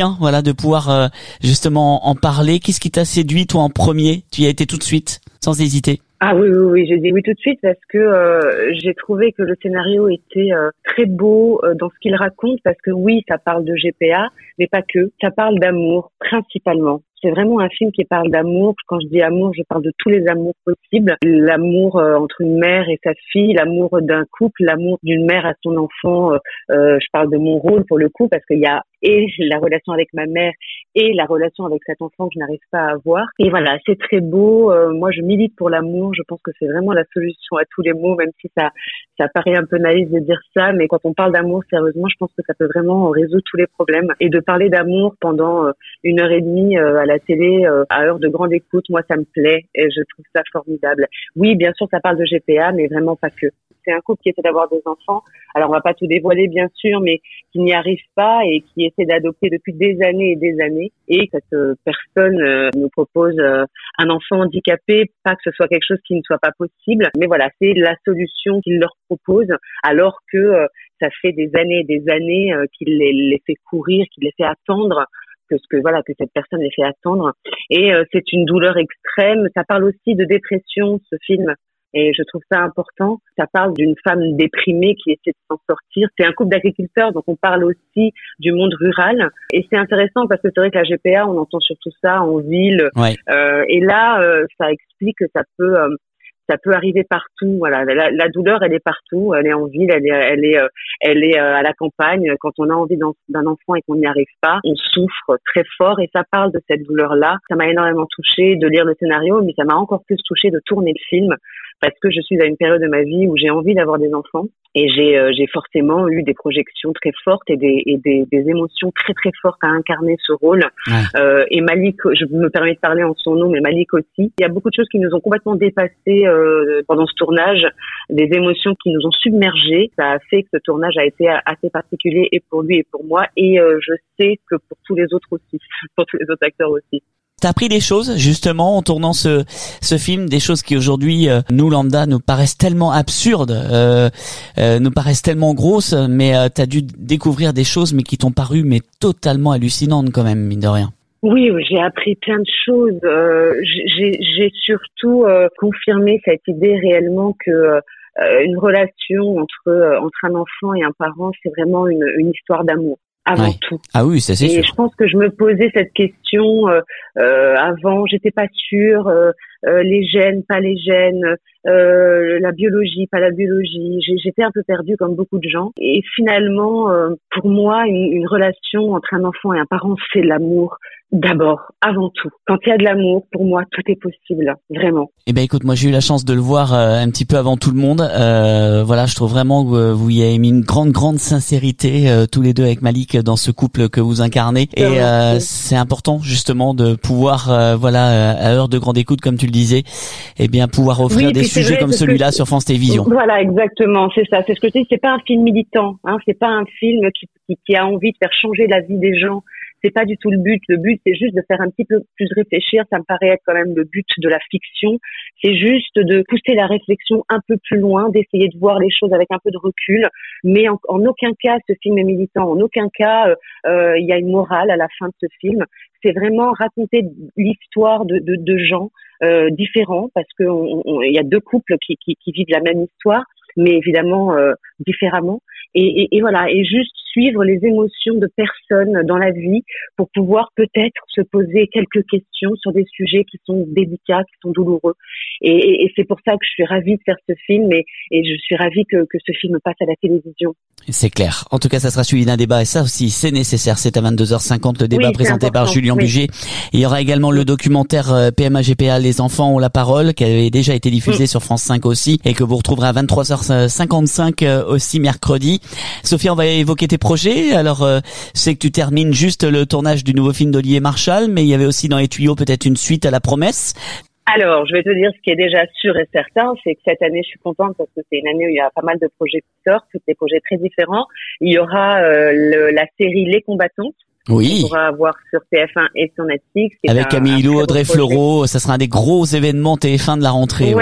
de pouvoir euh, justement en parler. Qu'est-ce qui t'a séduit toi en premier? Tu y as été tout de suite, sans hésiter? Ah oui, oui, oui, j'ai dit oui tout de suite parce que euh, j'ai trouvé que le scénario était euh, très beau euh, dans ce qu'il raconte, parce que oui, ça parle de G P A, mais pas que. Ça parle d'amour, principalement. C'est vraiment un film qui parle d'amour. Quand je dis amour, je parle de tous les amours possibles. L'amour euh, entre une mère et sa fille, l'amour d'un couple, l'amour d'une mère à son enfant. Euh, euh, je parle de mon rôle pour le coup, parce qu'il y a et la relation avec ma mère et la relation avec cet enfant que je n'arrive pas à avoir. Et voilà, c'est très beau. Euh, moi, je milite pour l'amour. Je pense que c'est vraiment la solution à tous les maux, même si ça, ça paraît un peu naïf de dire ça. Mais quand on parle d'amour, sérieusement, je pense que ça peut vraiment résoudre tous les problèmes. Et de parler d'amour pendant euh, une heure et demie euh, à la télé, euh, à heure de grande écoute, moi, ça me plaît et je trouve ça formidable. Oui, bien sûr, ça parle de G P A, mais vraiment pas que. C'est un couple qui essaie d'avoir des enfants. Alors, on va pas tout dévoiler, bien sûr, mais qui n'y arrive pas et qui essaie d'adopter depuis des années et des années. Et cette euh, personne euh, nous propose euh, un enfant handicapé, pas que ce soit quelque chose qui ne soit pas possible, mais voilà, c'est la solution qu'il leur propose, alors que euh, ça fait des années et des années euh, qu'il les, les fait courir, qu'il les fait attendre. Que ce que voilà que cette personne les fait attendre, et euh, c'est une douleur extrême. Ça parle aussi de dépression, ce film, et je trouve ça important. Ça parle d'une femme déprimée qui essaie de s'en sortir. C'est un couple d'agriculteurs, donc on parle aussi du monde rural, et c'est intéressant parce que c'est vrai que la G P A, on entend surtout ça en ville, ouais. euh, et là euh, ça explique que ça peut euh, ça peut arriver partout. Voilà, la, la douleur, elle est partout. Elle est en ville, elle est, elle est, elle est à la campagne. Quand on a envie d'un, d'un enfant et qu'on n'y arrive pas, on souffre très fort. Et ça parle de cette douleur-là. Ça m'a énormément touchée de lire le scénario, mais ça m'a encore plus touchée de tourner le film, parce que je suis à une période de ma vie où j'ai envie d'avoir des enfants. Et j'ai, euh, j'ai forcément eu des projections très fortes et des, et des, des émotions très très fortes à incarner ce rôle. Ouais. Euh, et Malik, je me permets de parler en son nom, mais Malik aussi. Il y a beaucoup de choses qui nous ont complètement dépassées euh, pendant ce tournage, des émotions qui nous ont submergés. Ça a fait que ce tournage a été assez particulier et pour lui et pour moi. Et euh, je sais que pour tous les autres aussi, pour tous les autres acteurs aussi. T'as appris des choses justement en tournant ce ce film, des choses qui aujourd'hui euh, nous lambda nous paraissent tellement absurdes, euh, euh, nous paraissent tellement grosses, mais euh, t'as dû découvrir des choses mais qui t'ont paru mais totalement hallucinantes quand même, mine de rien. Oui, j'ai appris plein de choses. Euh, j'ai, j'ai surtout euh, confirmé cette idée réellement que euh, une relation entre euh, entre un enfant et un parent, c'est vraiment une, une histoire d'amour. Avant ouais. tout. Ah oui, ça c'est et sûr. Et je pense que je me posais cette question euh, euh, avant, j'étais pas sûre, euh, euh, les gènes, pas les gènes, euh, la biologie, pas la biologie. J'étais un peu perdue comme beaucoup de gens. Et finalement, euh, pour moi, une, une relation entre un enfant et un parent, c'est l'amour. D'abord, avant tout. Quand il y a de l'amour, pour moi, tout est possible, vraiment. Eh ben, écoute, moi, j'ai eu la chance de le voir euh, un petit peu avant tout le monde. Euh, voilà, je trouve vraiment que euh, vous y avez mis une grande, grande sincérité euh, tous les deux avec Malik dans ce couple que vous incarnez. Et euh, c'est important justement de pouvoir, euh, voilà, à heure de grande écoute, comme tu le disais, eh bien, pouvoir offrir oui, des sujets vrai, comme celui-là que... sur France Télévisions. Voilà, exactement, c'est ça. C'est ce que je dis. C'est pas un film militant, hein. C'est pas un film qui, qui, qui a envie de faire changer la vie des gens. C'est pas du tout le but. Le but, c'est juste de faire un petit peu plus réfléchir. Ça me paraît être quand même le but de la fiction. C'est juste de pousser la réflexion un peu plus loin, d'essayer de voir les choses avec un peu de recul. Mais en, en aucun cas, ce film est militant. En aucun cas, il euh, euh, y a une morale à la fin de ce film. C'est vraiment raconter l'histoire de, de, de gens euh, différents, parce que il y a deux couples qui, qui, qui vivent la même histoire, mais évidemment euh, différemment. Et, et, et voilà, et juste suivre les émotions de personnes dans la vie pour pouvoir peut-être se poser quelques questions sur des sujets qui sont délicats, qui sont douloureux. Et, et, et c'est pour ça que je suis ravie de faire ce film et, et je suis ravie que, que ce film passe à la télévision. C'est clair. En tout cas, ça sera suivi d'un débat et ça aussi, c'est nécessaire. C'est à vingt-deux heures cinquante le débat oui, présenté important. par Julien oui. Bugier. Il y aura également le documentaire P M A G P A, les enfants ont la parole, qui avait déjà été diffusé mmh. sur France cinq aussi et que vous retrouverez à vingt-trois heures cinquante-cinq aussi mercredi. Sophie, on va évoquer tes projets. Alors, euh, je sais que tu termines juste le tournage du nouveau film d'Olivier Marchal, mais il y avait aussi dans les tuyaux peut-être une suite à La Promesse. Alors, je vais te dire ce qui est déjà sûr et certain, c'est que cette année, je suis contente parce que c'est une année où il y a pas mal de projets qui sortent, tous des projets très différents. Il y aura euh, le, la série Les Combattantes. Oui. On pourra voir sur T F un et sur Netflix. Avec Camille Hilo, Audrey Fleurot, ça sera un des gros événements T F un de la rentrée. Ouais. Oui.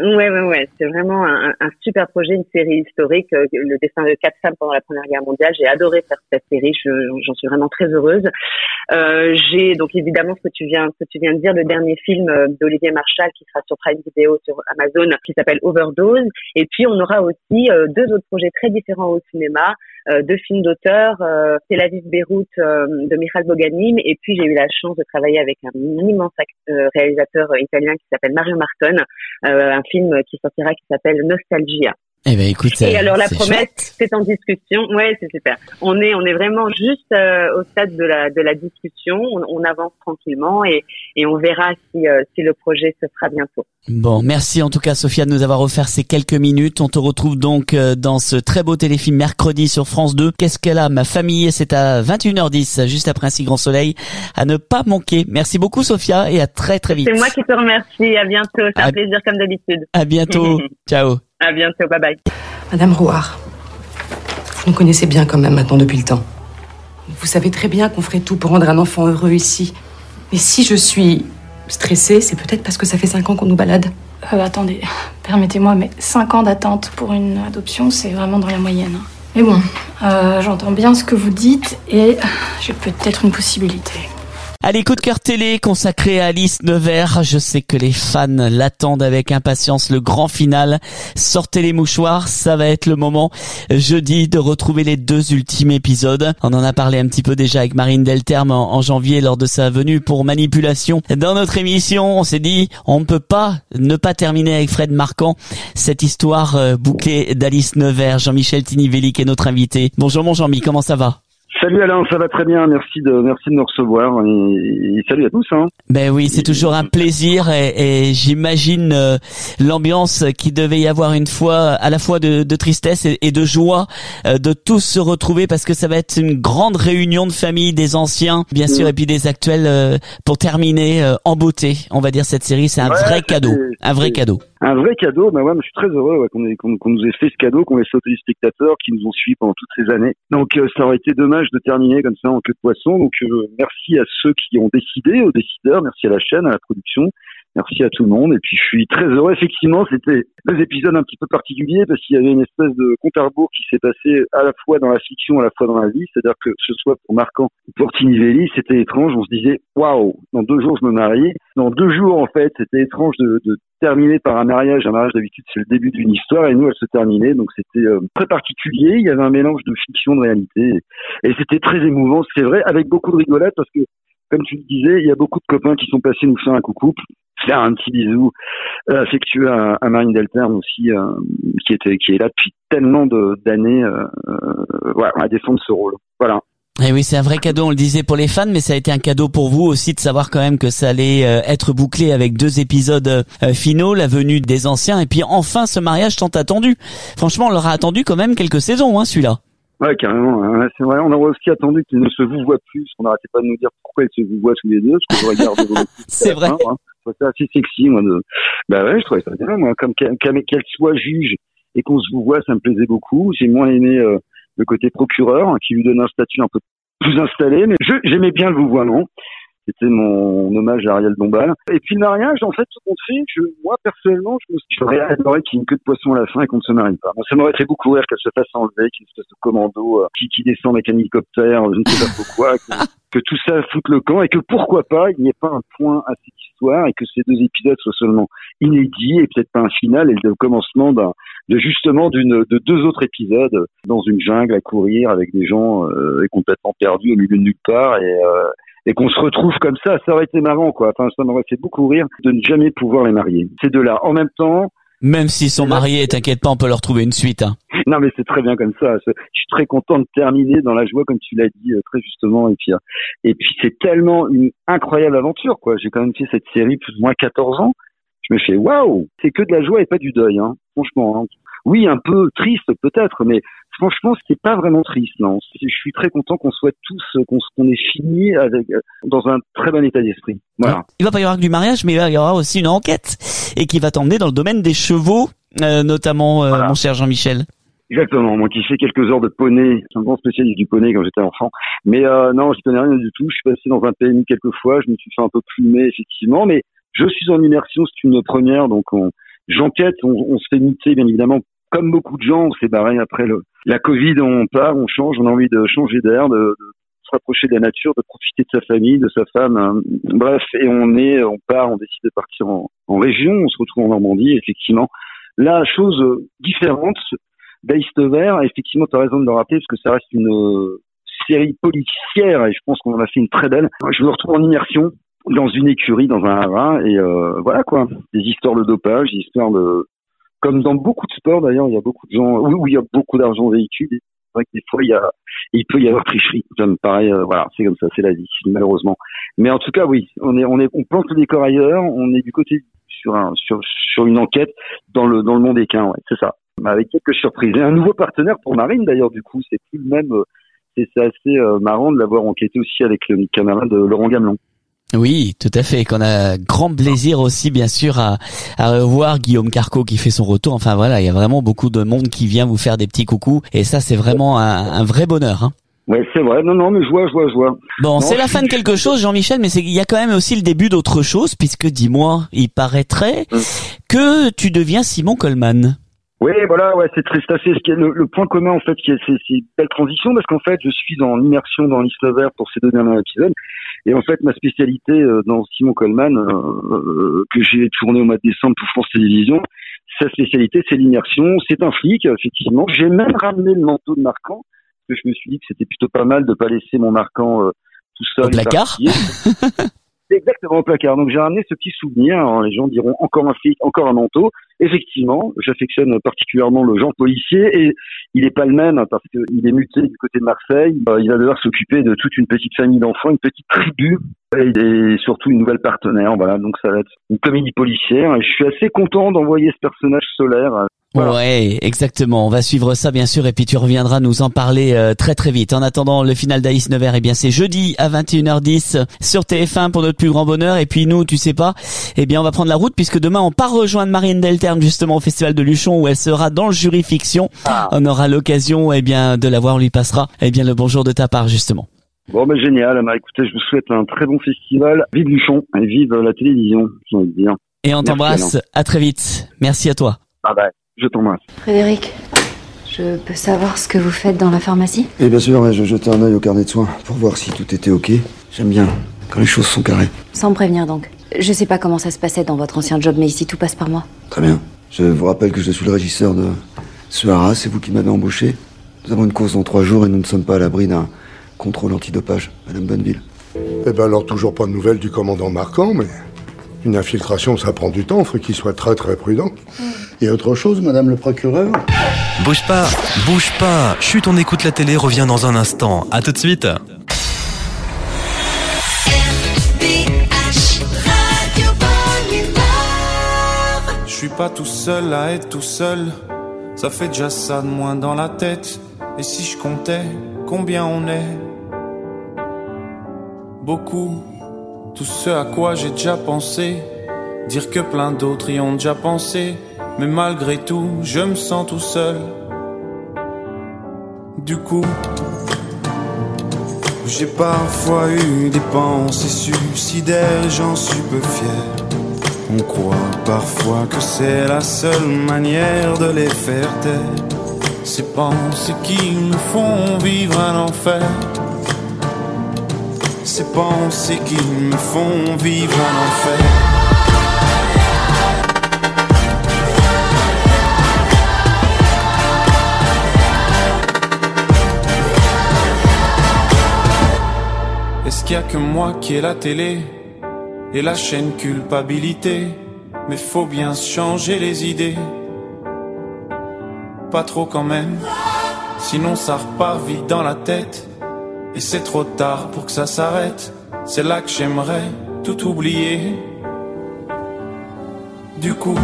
Ouais, ouais, ouais. C'est vraiment un, un super projet, une série historique. Le destin de quatre femmes pendant la Première Guerre mondiale. J'ai adoré faire cette série. Je, j'en suis vraiment très heureuse. Euh, j'ai donc évidemment ce que tu viens, ce que tu viens de dire, le dernier film d'Olivier Marchal qui sera sur Prime Video, sur Amazon, qui s'appelle Overdose. Et puis on aura aussi euh, deux autres projets très différents au cinéma. Euh, deux films d'auteur, euh, Tel Aviv-Beyrouth euh, de Michal Boganim, et puis j'ai eu la chance de travailler avec un immense acteur, réalisateur italien qui s'appelle Mario Martone, euh, un film qui sortira qui s'appelle Nostalgia. Eh ben écoute, et alors la c'est promesse, chouette. c'est en discussion. Ouais, c'est super. On est, on est vraiment juste euh, au stade de la de la discussion. On, on avance tranquillement et et on verra si euh, si le projet se fera bientôt. Bon, merci en tout cas Sophia de nous avoir offert ces quelques minutes. On te retrouve donc euh, dans ce très beau téléfilm mercredi sur France deux. Qu'est-ce qu'elle a, ma famille? C'est à vingt et une heures dix, juste après Un si grand soleil, à ne pas manquer. Merci beaucoup Sophia et à très très vite. C'est moi qui te remercie. À bientôt. C'est un à... plaisir comme d'habitude. À bientôt. Ciao. À bientôt, bye bye. Madame Rouard, vous nous connaissez bien quand même maintenant depuis le temps. Vous savez très bien qu'on ferait tout pour rendre un enfant heureux ici. Mais si je suis stressée, c'est peut-être parce que ça fait cinq ans qu'on nous balade. Euh, attendez, permettez-moi, mais cinq ans d'attente pour une adoption, c'est vraiment dans la moyenne. Mais bon, euh, j'entends bien ce que vous dites et j'ai peut-être une possibilité. Allez, coup de cœur télé consacré à Alice Nevers. Je sais que les fans l'attendent avec impatience, le grand final. Sortez les mouchoirs, ça va être le moment jeudi de retrouver les deux ultimes épisodes. On en a parlé un petit peu déjà avec Marine Delterme en, en janvier lors de sa venue pour Manipulation. Dans notre émission, on s'est dit, on ne peut pas ne pas terminer avec Fred Marquand cette histoire euh, bouclée d'Alice Nevers. Jean-Michel Tinivelli qui est notre invité. Bonjour mon Jean-Mi, comment ça va? Salut Alain, ça va très bien, merci de merci de nous recevoir et, et salut à tous. Hein. Ben oui, c'est toujours un plaisir et, et j'imagine euh, l'ambiance qu'il devait y avoir une fois, à la fois de, de tristesse et, et de joie, euh, de tous se retrouver parce que ça va être une grande réunion de famille, des anciens bien sûr, mmh. et puis des actuels euh, pour terminer euh, en beauté. On va dire cette série, c'est un ouais, vrai cadeau, un vrai cadeau. Un vrai cadeau, bah ouais, je suis très heureux ouais, qu'on, ait, qu'on, qu'on nous ait fait ce cadeau, qu'on ait sauté les spectateurs qui nous ont suivis pendant toutes ces années. Donc euh, ça aurait été dommage de terminer comme ça en queue de poisson. Donc euh, merci à ceux qui ont décidé, aux décideurs, merci à la chaîne, à la production, merci à tout le monde. Et puis je suis très heureux. Effectivement, c'était deux épisodes un petit peu particuliers parce qu'il y avait une espèce de compte à rebours qui s'est passé à la fois dans la fiction, à la fois dans la vie. C'est-à-dire que ce soit pour Marquand ou pour Tinivelli, c'était étrange. On se disait waouh, dans deux jours je me marie. Dans deux jours en fait, c'était étrange de, de terminé par un mariage. Un mariage d'habitude c'est le début d'une histoire et nous elle se terminait, donc c'était euh, très particulier. Il y avait un mélange de fiction, de réalité et, et c'était très émouvant, c'est vrai, avec beaucoup de rigolade parce que comme tu le disais, il y a beaucoup de copains qui sont passés nous faire un coucou, faire un petit bisou euh, affectueux à, à Marine Delterme aussi, euh, qui était qui est là depuis tellement de, d'années euh, euh, voilà, à défendre ce rôle. Voilà. Et oui, c'est un vrai cadeau, on le disait pour les fans, mais ça a été un cadeau pour vous aussi de savoir quand même que ça allait euh, être bouclé avec deux épisodes euh, finaux, la venue des anciens, et puis enfin ce mariage tant attendu. Franchement, on leur a attendu quand même quelques saisons, hein, celui-là. Ouais, carrément. Hein, c'est vrai, on aurait aussi attendu qu'ils ne se vouvoient plus, on n'arrêtait pas de nous dire pourquoi ils se vouvoient tous les deux, parce que je regarde vos c'est vrai. Fin, hein. Je trouvais ça assez sexy, moi. De... Bah ouais, je trouvais ça bien, moi. Comme qu'elle, qu'elle soit juge et qu'on se vouvoie, ça me plaisait beaucoup. J'ai moins aimé euh, le côté procureur, hein, qui lui donne un statut un peu plus installé, mais je, j'aimais bien le vouvoiement. C'était mon hommage à Ariel Dombal. Et puis le mariage, en fait, tout compte fait, je, moi, personnellement, je me suis j'aurais adoré qu'il y ait une queue de poisson à la fin et qu'on ne se marie pas. Bon, ça m'aurait fait beaucoup rire qu'elle se fasse enlever, qu'il y ait une espèce de commando euh, qui, qui descend avec un hélicoptère, je ne sais pas pourquoi, que, que tout ça foute le camp et que pourquoi pas, il n'y ait pas un point à cette histoire et que ces deux épisodes soient seulement inédits et peut-être pas un final et le commencement d'un, de justement d'une, de deux autres épisodes dans une jungle à courir avec des gens euh, complètement perdus au milieu de nulle part et euh, et qu'on se retrouve comme ça, ça aurait été marrant, quoi. Enfin, ça m'aurait fait beaucoup rire de ne jamais pouvoir les marier. Ces deux-là, en même temps... Même s'ils sont mariés, t'inquiète pas, on peut leur trouver une suite, hein. Non, mais c'est très bien comme ça. Je suis très content de terminer dans la joie, comme tu l'as dit très justement. Et puis, et puis c'est tellement une incroyable aventure, quoi. J'ai quand même fait cette série plus ou moins quatorze ans. Je me fais, waouh! C'est que de la joie et pas du deuil, hein. Franchement, hein. Oui, un peu triste peut-être, mais franchement, c'est pas vraiment triste, non. Je suis très content qu'on soit tous, qu'on, qu'on ait fini avec, dans un très bon état d'esprit. Voilà. Il va pas y avoir que du mariage, mais il va y avoir aussi une enquête et qui va t'emmener dans le domaine des chevaux, euh, notamment, euh, voilà. Mon cher Jean-Michel. Exactement. Moi qui fais quelques heures de poney, je suis un grand spécialiste du poney quand j'étais enfant. Mais euh, non, je connais rien du tout. Je suis passé dans un P M I quelques fois. Je me suis fait un peu plumer, effectivement, mais je suis en immersion. C'est une première, donc on j'enquête, on, on se fait muter bien évidemment. Comme beaucoup de gens, on s'est barré après le, la Covid, on part, on change, on a envie de changer d'air, de, de se rapprocher de la nature, de profiter de sa famille, de sa femme, hein. Bref, et on est, on part, on décide de partir en, en région, on se retrouve en Normandie, effectivement. Là, chose différente d'Icever, effectivement, tu as raison de le rappeler, parce que ça reste une euh, série policière, et je pense qu'on en a fait une très belle. Je me retrouve en immersion dans une écurie, dans un haras, et euh, voilà quoi, des histoires de dopage, des histoires de... Comme dans beaucoup de sports, d'ailleurs, il y a beaucoup de gens, oui, où il y a beaucoup d'argent véhiculé. C'est vrai que des fois, il y a, il peut y avoir tricherie. Ça me paraît, euh, voilà, c'est comme ça, c'est la vie, malheureusement. Mais en tout cas, oui, on est, on est, on plante le décor ailleurs, on est du côté, sur un, sur, sur une enquête dans le, dans le monde équin, ouais, c'est ça. Avec quelques surprises. Et un nouveau partenaire pour Marine, d'ailleurs, du coup, c'est plus le même, euh, c'est, c'est assez euh, marrant de l'avoir enquêté aussi avec le camarade de Laurent Gamelin. Oui, tout à fait. Qu'on a grand plaisir aussi, bien sûr, à, à revoir Guillaume Carco qui fait son retour. Enfin voilà, il y a vraiment beaucoup de monde qui vient vous faire des petits coucous. Et ça, c'est vraiment un, un vrai bonheur, hein. Ouais, c'est vrai. Non, non, mais je vois, je vois, je vois. Bon, non, c'est la je... fin de quelque chose, Jean-Michel, mais c'est, il y a quand même aussi le début d'autre chose, puisque, dis-moi, il paraîtrait mmh. que tu deviens Simon Coleman. Oui, voilà, ouais, c'est très, c'est assez, le, le point commun, en fait, c'est, c'est une belle transition, parce qu'en fait, je suis en immersion dans l'Icever pour ces deux derniers épisodes. Et en fait, ma spécialité euh, dans Simon Coleman, euh, euh, que j'ai tourné au mois de décembre pour France Télévisions, sa spécialité, c'est l'immersion. C'est un flic, effectivement. J'ai même ramené le manteau de Marquand, parce que je me suis dit que c'était plutôt pas mal de pas laisser mon Marquand euh, tout seul. Au placard. C'est exactement au placard. Donc j'ai ramené ce petit souvenir. Alors, les gens diront encore un flic, encore un manteau. Effectivement, j'affectionne particulièrement le genre policier et il n'est pas le même parce qu'il est muté du côté de Marseille. Il va devoir s'occuper de toute une petite famille d'enfants, une petite tribu et surtout une nouvelle partenaire. Voilà, donc ça va être une comédie policière et je suis assez content d'envoyer ce personnage solaire. Voilà. Ouais, exactement. On va suivre ça, bien sûr, et puis tu reviendras nous en parler euh, très très vite. En attendant, le final d'Icever, eh bien, c'est jeudi à vingt et une heures dix sur T F un pour notre plus grand bonheur. Et puis nous, tu sais pas, eh bien, on va prendre la route puisque demain, on part rejoindre Marine Delterme justement au Festival de Luchon où elle sera dans le jury fiction. Ah. On aura l'occasion, eh bien, de la voir. On lui passera, eh bien, le bonjour de ta part justement. Bon, ben génial. Bah, écoutez, je vous souhaite un très bon festival. Vive Luchon et vive la télévision, j'ai envie de dire. Et on t'embrasse. À très vite. Merci à toi. Bye bye. Je t'embrasse. Frédéric, je peux savoir ce que vous faites dans la pharmacie ? Et bien sûr, ouais, je jetais un œil au carnet de soins pour voir si tout était ok. J'aime bien quand les choses sont carrées. Sans me prévenir donc. Je sais pas comment ça se passait dans votre ancien job, mais ici tout passe par moi. Très bien. Je vous rappelle que je suis le régisseur de ce haras, c'est vous qui m'avez embauché. Nous avons une course dans trois jours et nous ne sommes pas à l'abri d'un contrôle antidopage, Madame Bonneville. Eh ben alors toujours pas de nouvelles du commandant Marquand, mais une infiltration ça prend du temps, il faut qu'il soit très très prudent. Et autre chose, madame le procureur ? Bouge pas, bouge pas. Chut, on écoute la télé, revient dans un instant. À tout de suite. Je suis pas tout seul à être tout seul. Ça fait déjà ça de moins dans la tête. Et si je comptais combien on est ? Beaucoup. Tout ce à quoi j'ai déjà pensé. Dire que plein d'autres y ont déjà pensé. Mais malgré tout, je me sens tout seul. Du coup, j'ai parfois eu des pensées suicidaires et j'en suis peu fier. On croit parfois que c'est la seule manière de les faire taire. Ces pensées qui nous font vivre un enfer. Ces pensées qui me font vivre un enfer. Est-ce qu'il y a que moi qui ai la télé et la chaîne culpabilité? Mais faut bien se changer les idées. Pas trop quand même, sinon ça repart vite dans la tête. Et c'est trop tard pour que ça s'arrête. C'est là que j'aimerais tout oublier. Du coup,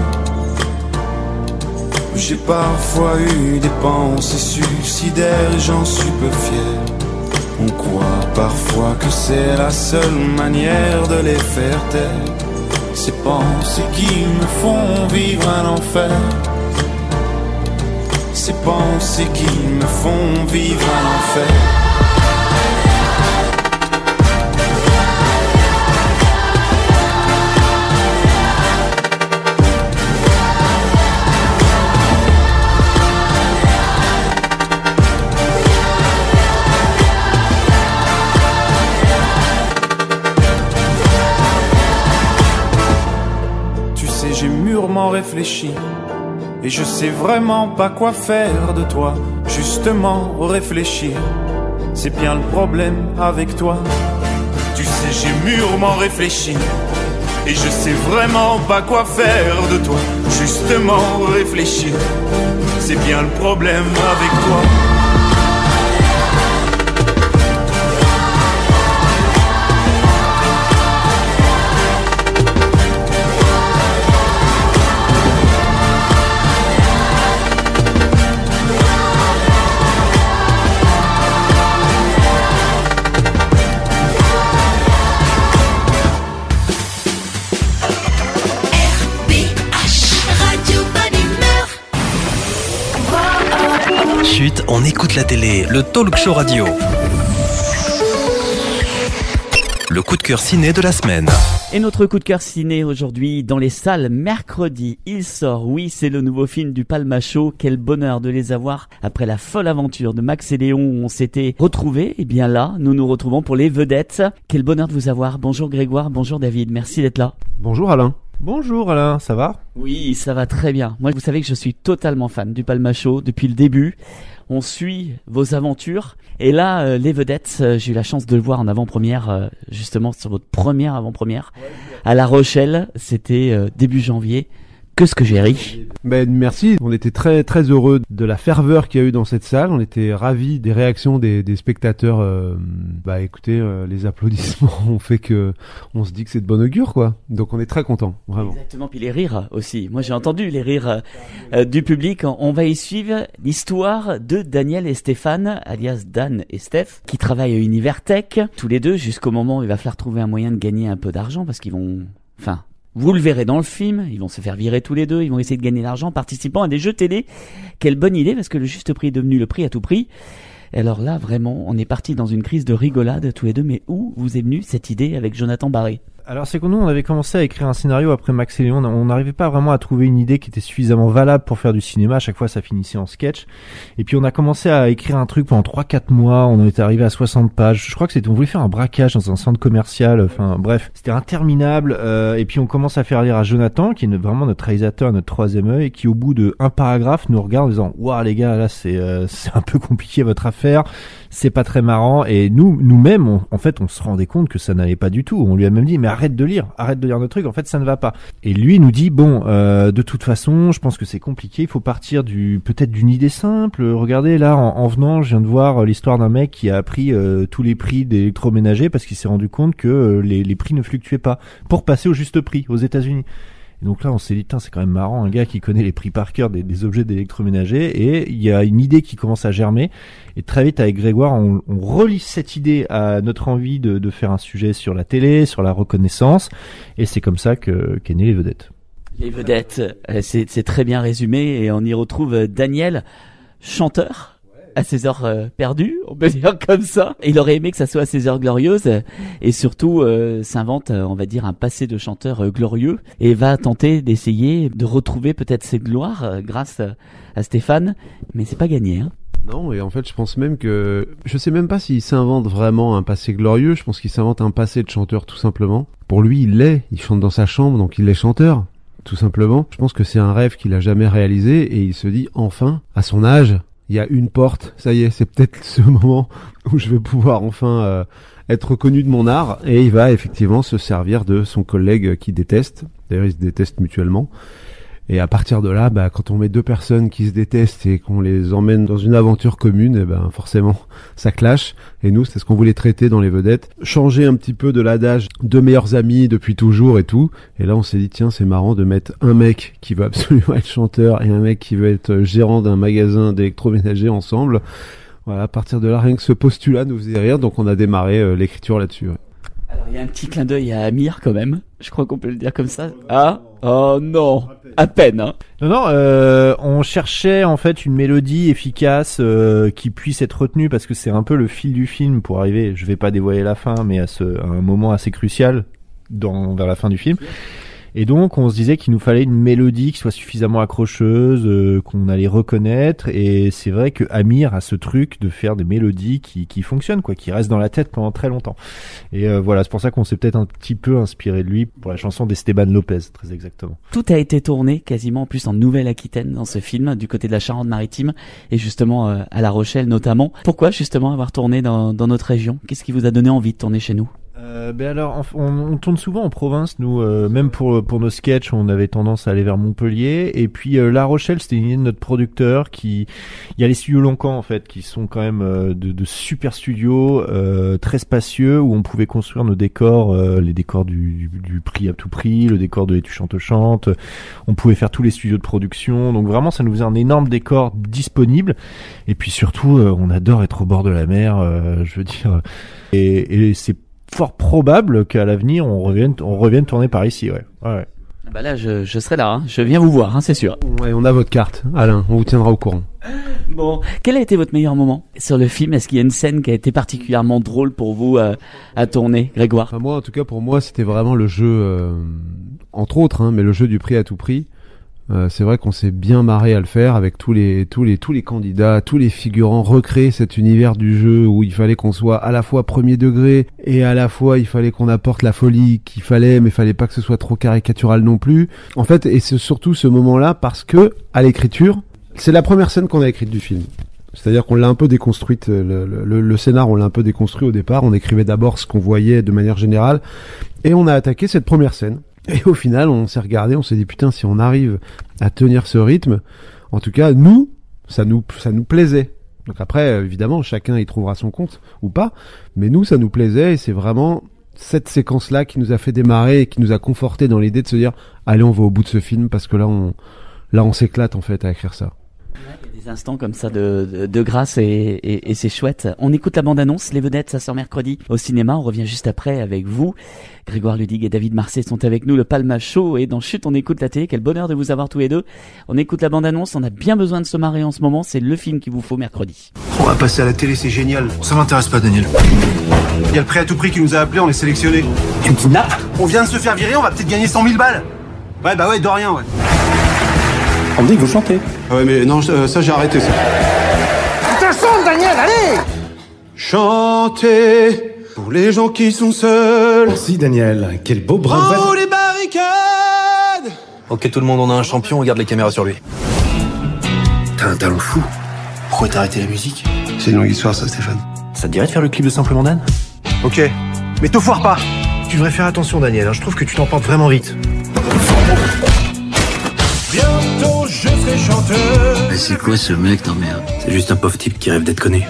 j'ai parfois eu des pensées suicidaires et j'en suis peu fier. On croit parfois que c'est la seule manière de les faire taire. Ces pensées qui me font vivre un enfer. Ces pensées qui me font vivre un enfer. sais, j'ai mûrement réfléchi. Et je sais vraiment pas quoi faire de toi. Justement, réfléchir, c'est bien le problème avec toi. Tu sais, j'ai mûrement réfléchi. Et je sais vraiment pas quoi faire de toi. Justement, réfléchir, c'est bien le problème avec toi. Chut, on écoute la télé, le talk show radio. Le coup de cœur ciné de la semaine. Et notre coup de cœur ciné aujourd'hui dans les salles mercredi, il sort, oui c'est le nouveau film du Palma Show, quel bonheur de les avoir après la folle aventure de Max et Léon où on s'était retrouvés, et bien là nous nous retrouvons pour les vedettes, quel bonheur de vous avoir, bonjour Grégoire, bonjour David, merci d'être là. Bonjour Alain. Bonjour Alain, ça va ? Oui, ça va très bien. Moi, vous savez que je suis totalement fan du Palma Show depuis le début. On suit vos aventures. Et là, euh, les vedettes, euh, j'ai eu la chance de le voir en avant-première, euh, justement sur votre première avant-première, à La Rochelle. C'était euh, début janvier. Que ce que j'ai ri. Ben, merci, on était très très heureux de la ferveur qu'il y a eu dans cette salle, on était ravis des réactions des, des spectateurs. Euh, bah écoutez, euh, les applaudissements ont fait que on se dit que c'est de bon augure quoi, donc on est très contents, vraiment. Exactement, puis les rires aussi, moi j'ai entendu les rires euh, du public. On va y suivre l'histoire de Daniel et Stéphane, alias Dan et Steph, qui travaillent à Univertech, tous les deux, jusqu'au moment où il va falloir trouver un moyen de gagner un peu d'argent, parce qu'ils vont... Enfin... Vous le verrez dans le film, ils vont se faire virer tous les deux, ils vont essayer de gagner de l'argent en participant à des jeux télé. Quelle bonne idée, parce que le juste prix est devenu le prix à tout prix. Et alors là, vraiment, on est parti dans une crise de rigolade tous les deux, mais où vous est venue cette idée avec Jonathan Barré ? Alors c'est que nous, on avait commencé à écrire un scénario après Max et Léon, on n'arrivait pas vraiment à trouver une idée qui était suffisamment valable pour faire du cinéma, à chaque fois ça finissait en sketch. Et puis on a commencé à écrire un truc pendant trois quatre mois, on en était arrivé à soixante pages, je crois que c'était, on voulait faire un braquage dans un centre commercial, enfin bref, c'était interminable. Euh, et puis on commence à faire lire à Jonathan, qui est notre, vraiment notre réalisateur, notre troisième œil, qui au bout de un paragraphe nous regarde en disant « Waouh les gars, là c'est euh, c'est un peu compliqué votre affaire ». C'est pas très marrant, et nous, nous-mêmes, on, en fait, on se rendait compte que ça n'allait pas du tout. On lui a même dit, mais arrête de lire, arrête de lire nos trucs, en fait, ça ne va pas. Et lui nous dit, bon, euh, de toute façon, je pense que c'est compliqué, il faut partir du, peut-être d'une idée simple. Regardez, là, en, en venant, je viens de voir l'histoire d'un mec qui a appris euh, tous les prix d'électroménager parce qu'il s'est rendu compte que euh, les, les prix ne fluctuaient pas pour passer au juste prix aux États-Unis. Et donc là, on s'est dit, c'est quand même marrant, un gars qui connaît les prix par cœur des, des objets d'électroménager, et il y a une idée qui commence à germer. Et très vite, avec Grégoire, on, on relie cette idée à notre envie de, de faire un sujet sur la télé, sur la reconnaissance, et c'est comme ça que qu'est né Les Vedettes. Les Vedettes, c'est, c'est très bien résumé, et on y retrouve Daniel, chanteur. À ses heures euh, perdues, on peut dire comme ça. Et il aurait aimé que ça soit à ses heures glorieuses, euh, et surtout euh, s'invente, euh, on va dire, un passé de chanteur euh, glorieux, et va tenter d'essayer de retrouver peut-être ses gloires euh, grâce euh, à Stéphane, mais c'est pas gagné, hein. Non, et en fait, je pense même que... Je sais même pas s'il s'invente vraiment un passé glorieux, je pense qu'il s'invente un passé de chanteur tout simplement. Pour lui, il l'est, il chante dans sa chambre, donc il est chanteur, tout simplement. Je pense que c'est un rêve qu'il a jamais réalisé, et il se dit, enfin, à son âge... Il y a une porte, ça y est, c'est peut-être ce moment où je vais pouvoir enfin euh, être reconnu de mon art. Et il va effectivement se servir de son collègue qui déteste. D'ailleurs, ils se détestent mutuellement. Et à partir de là, bah, quand on met deux personnes qui se détestent et qu'on les emmène dans une aventure commune, eh ben, forcément, ça clash. Et nous, c'est ce qu'on voulait traiter dans Les Vedettes. Changer un petit peu de l'adage deux meilleurs amis depuis toujours et tout. Et là, on s'est dit, tiens, c'est marrant de mettre un mec qui veut absolument être chanteur et un mec qui veut être gérant d'un magasin d'électroménager ensemble. Voilà, à partir de là, rien que ce postulat nous faisait rire. Donc, on a démarré euh, l'écriture là-dessus. Ouais. Alors, il y a un petit clin d'œil à Amir, quand même. Je crois qu'on peut le dire comme ça. Ah, oh non, à peine, hein. Non, non, euh, on cherchait en fait une mélodie efficace euh, qui puisse être retenue, parce que c'est un peu le fil du film pour arriver, je vais pas dévoiler la fin, mais à, ce, à un moment assez crucial dans, vers la fin du film. Et donc on se disait qu'il nous fallait une mélodie qui soit suffisamment accrocheuse, euh, qu'on allait reconnaître. Et c'est vrai que Amir a ce truc de faire des mélodies qui, qui fonctionnent, quoi, qui restent dans la tête pendant très longtemps. Et euh, voilà, c'est pour ça qu'on s'est peut-être un petit peu inspiré de lui pour la chanson d'Esteban Lopez, très exactement. Tout a été tourné quasiment en plus en Nouvelle-Aquitaine dans ce film, du côté de la Charente-Maritime et justement euh, à La Rochelle notamment. Pourquoi justement avoir tourné dans, dans notre région ? Qu'est-ce qui vous a donné envie de tourner chez nous ? Euh, ben alors, on, on tourne souvent en province, nous. Euh, même pour pour nos sketchs, on avait tendance à aller vers Montpellier. Et puis euh, La Rochelle, c'était une idée de notre producteur. Qui, il y a les studios Loncan en fait, qui sont quand même euh, de, de super studios euh, très spacieux où on pouvait construire nos décors, euh, les décors du, du, du prix à tout prix, le décor de Et tu chantes chantes. On pouvait faire tous les studios de production. Donc vraiment, ça nous faisait un énorme décor disponible. Et puis surtout, euh, on adore être au bord de la mer. Euh, je veux dire, et, et c'est fort probable qu'à l'avenir on revienne on revienne tourner par ici, ouais. Ouais. Bah là je je serai là, hein. Je viens vous voir, hein, c'est sûr. Ouais, on a votre carte, Alain, on vous tiendra au courant. Bon, quel a été votre meilleur moment sur le film ? Est-ce qu'il y a une scène qui a été particulièrement drôle pour vous à, à tourner, Grégoire ? Enfin, moi, en tout cas, pour moi, c'était vraiment le jeu, euh, entre autres, hein, mais le jeu du prix à tout prix. Euh, c'est vrai qu'on s'est bien marré à le faire avec tous les tous les tous les candidats, tous les figurants, recréer cet univers du jeu où il fallait qu'on soit à la fois premier degré et à la fois il fallait qu'on apporte la folie qu'il fallait, mais il fallait pas que ce soit trop caricatural non plus. En fait, et c'est surtout ce moment-là parce que à l'écriture, c'est la première scène qu'on a écrite du film. C'est-à-dire qu'on l'a un peu déconstruite, le, le, le scénar, on l'a un peu déconstruit au départ. On écrivait d'abord ce qu'on voyait de manière générale et on a attaqué cette première scène. Et au final, on s'est regardé, on s'est dit putain, si on arrive à tenir ce rythme, en tout cas, nous, ça nous, ça nous plaisait. Donc après, évidemment, chacun y trouvera son compte ou pas, mais nous, ça nous plaisait et c'est vraiment cette séquence-là qui nous a fait démarrer et qui nous a conforté dans l'idée de se dire, allez, on va au bout de ce film parce que là, on, là, on s'éclate en fait à écrire ça. Il y a des instants comme ça de, de, de grâce et, et, et c'est chouette. On écoute la bande-annonce, Les Vedettes, ça sort mercredi au cinéma. On revient juste après avec vous. Grégoire Ludig et David Marsay sont avec nous, le Palma Show, et dans Chut, on écoute la télé. Quel bonheur de vous avoir tous les deux. On écoute la bande-annonce, on a bien besoin de se marrer en ce moment. C'est le film qu'il vous faut mercredi. On va passer à la télé, c'est génial. Ça m'intéresse pas, Daniel. Il y a le prêt à tout prix qui nous a appelés, on est sélectionnés. Tu me kidnappes ? On vient de se faire virer, on va peut-être gagner cent mille balles. Ouais, bah ouais, de rien, ouais. On me dit que vous chantez. Ah ouais, mais non, ça j'ai arrêté ça. Putain, chante, Daniel, allez ! Chantez pour les gens qui sont seuls. Merci, Daniel. Quel beau bras. Oh, les barricades ! Ok, tout le monde, on a un champion, on garde les caméras sur lui. T'as un talent fou. Pourquoi t'as arrêté la musique ? C'est une longue histoire, ça, Stéphane. Ça te dirait de faire le clip de Simplement Dan ? Ok, mais te foire pas. Tu devrais faire attention, Daniel, hein. Je trouve que tu t'emportes vraiment vite. Bientôt je serai chanteur. Mais c'est quoi ce mec, t'emmerde ? C'est juste un pauvre type qui rêve d'être connu.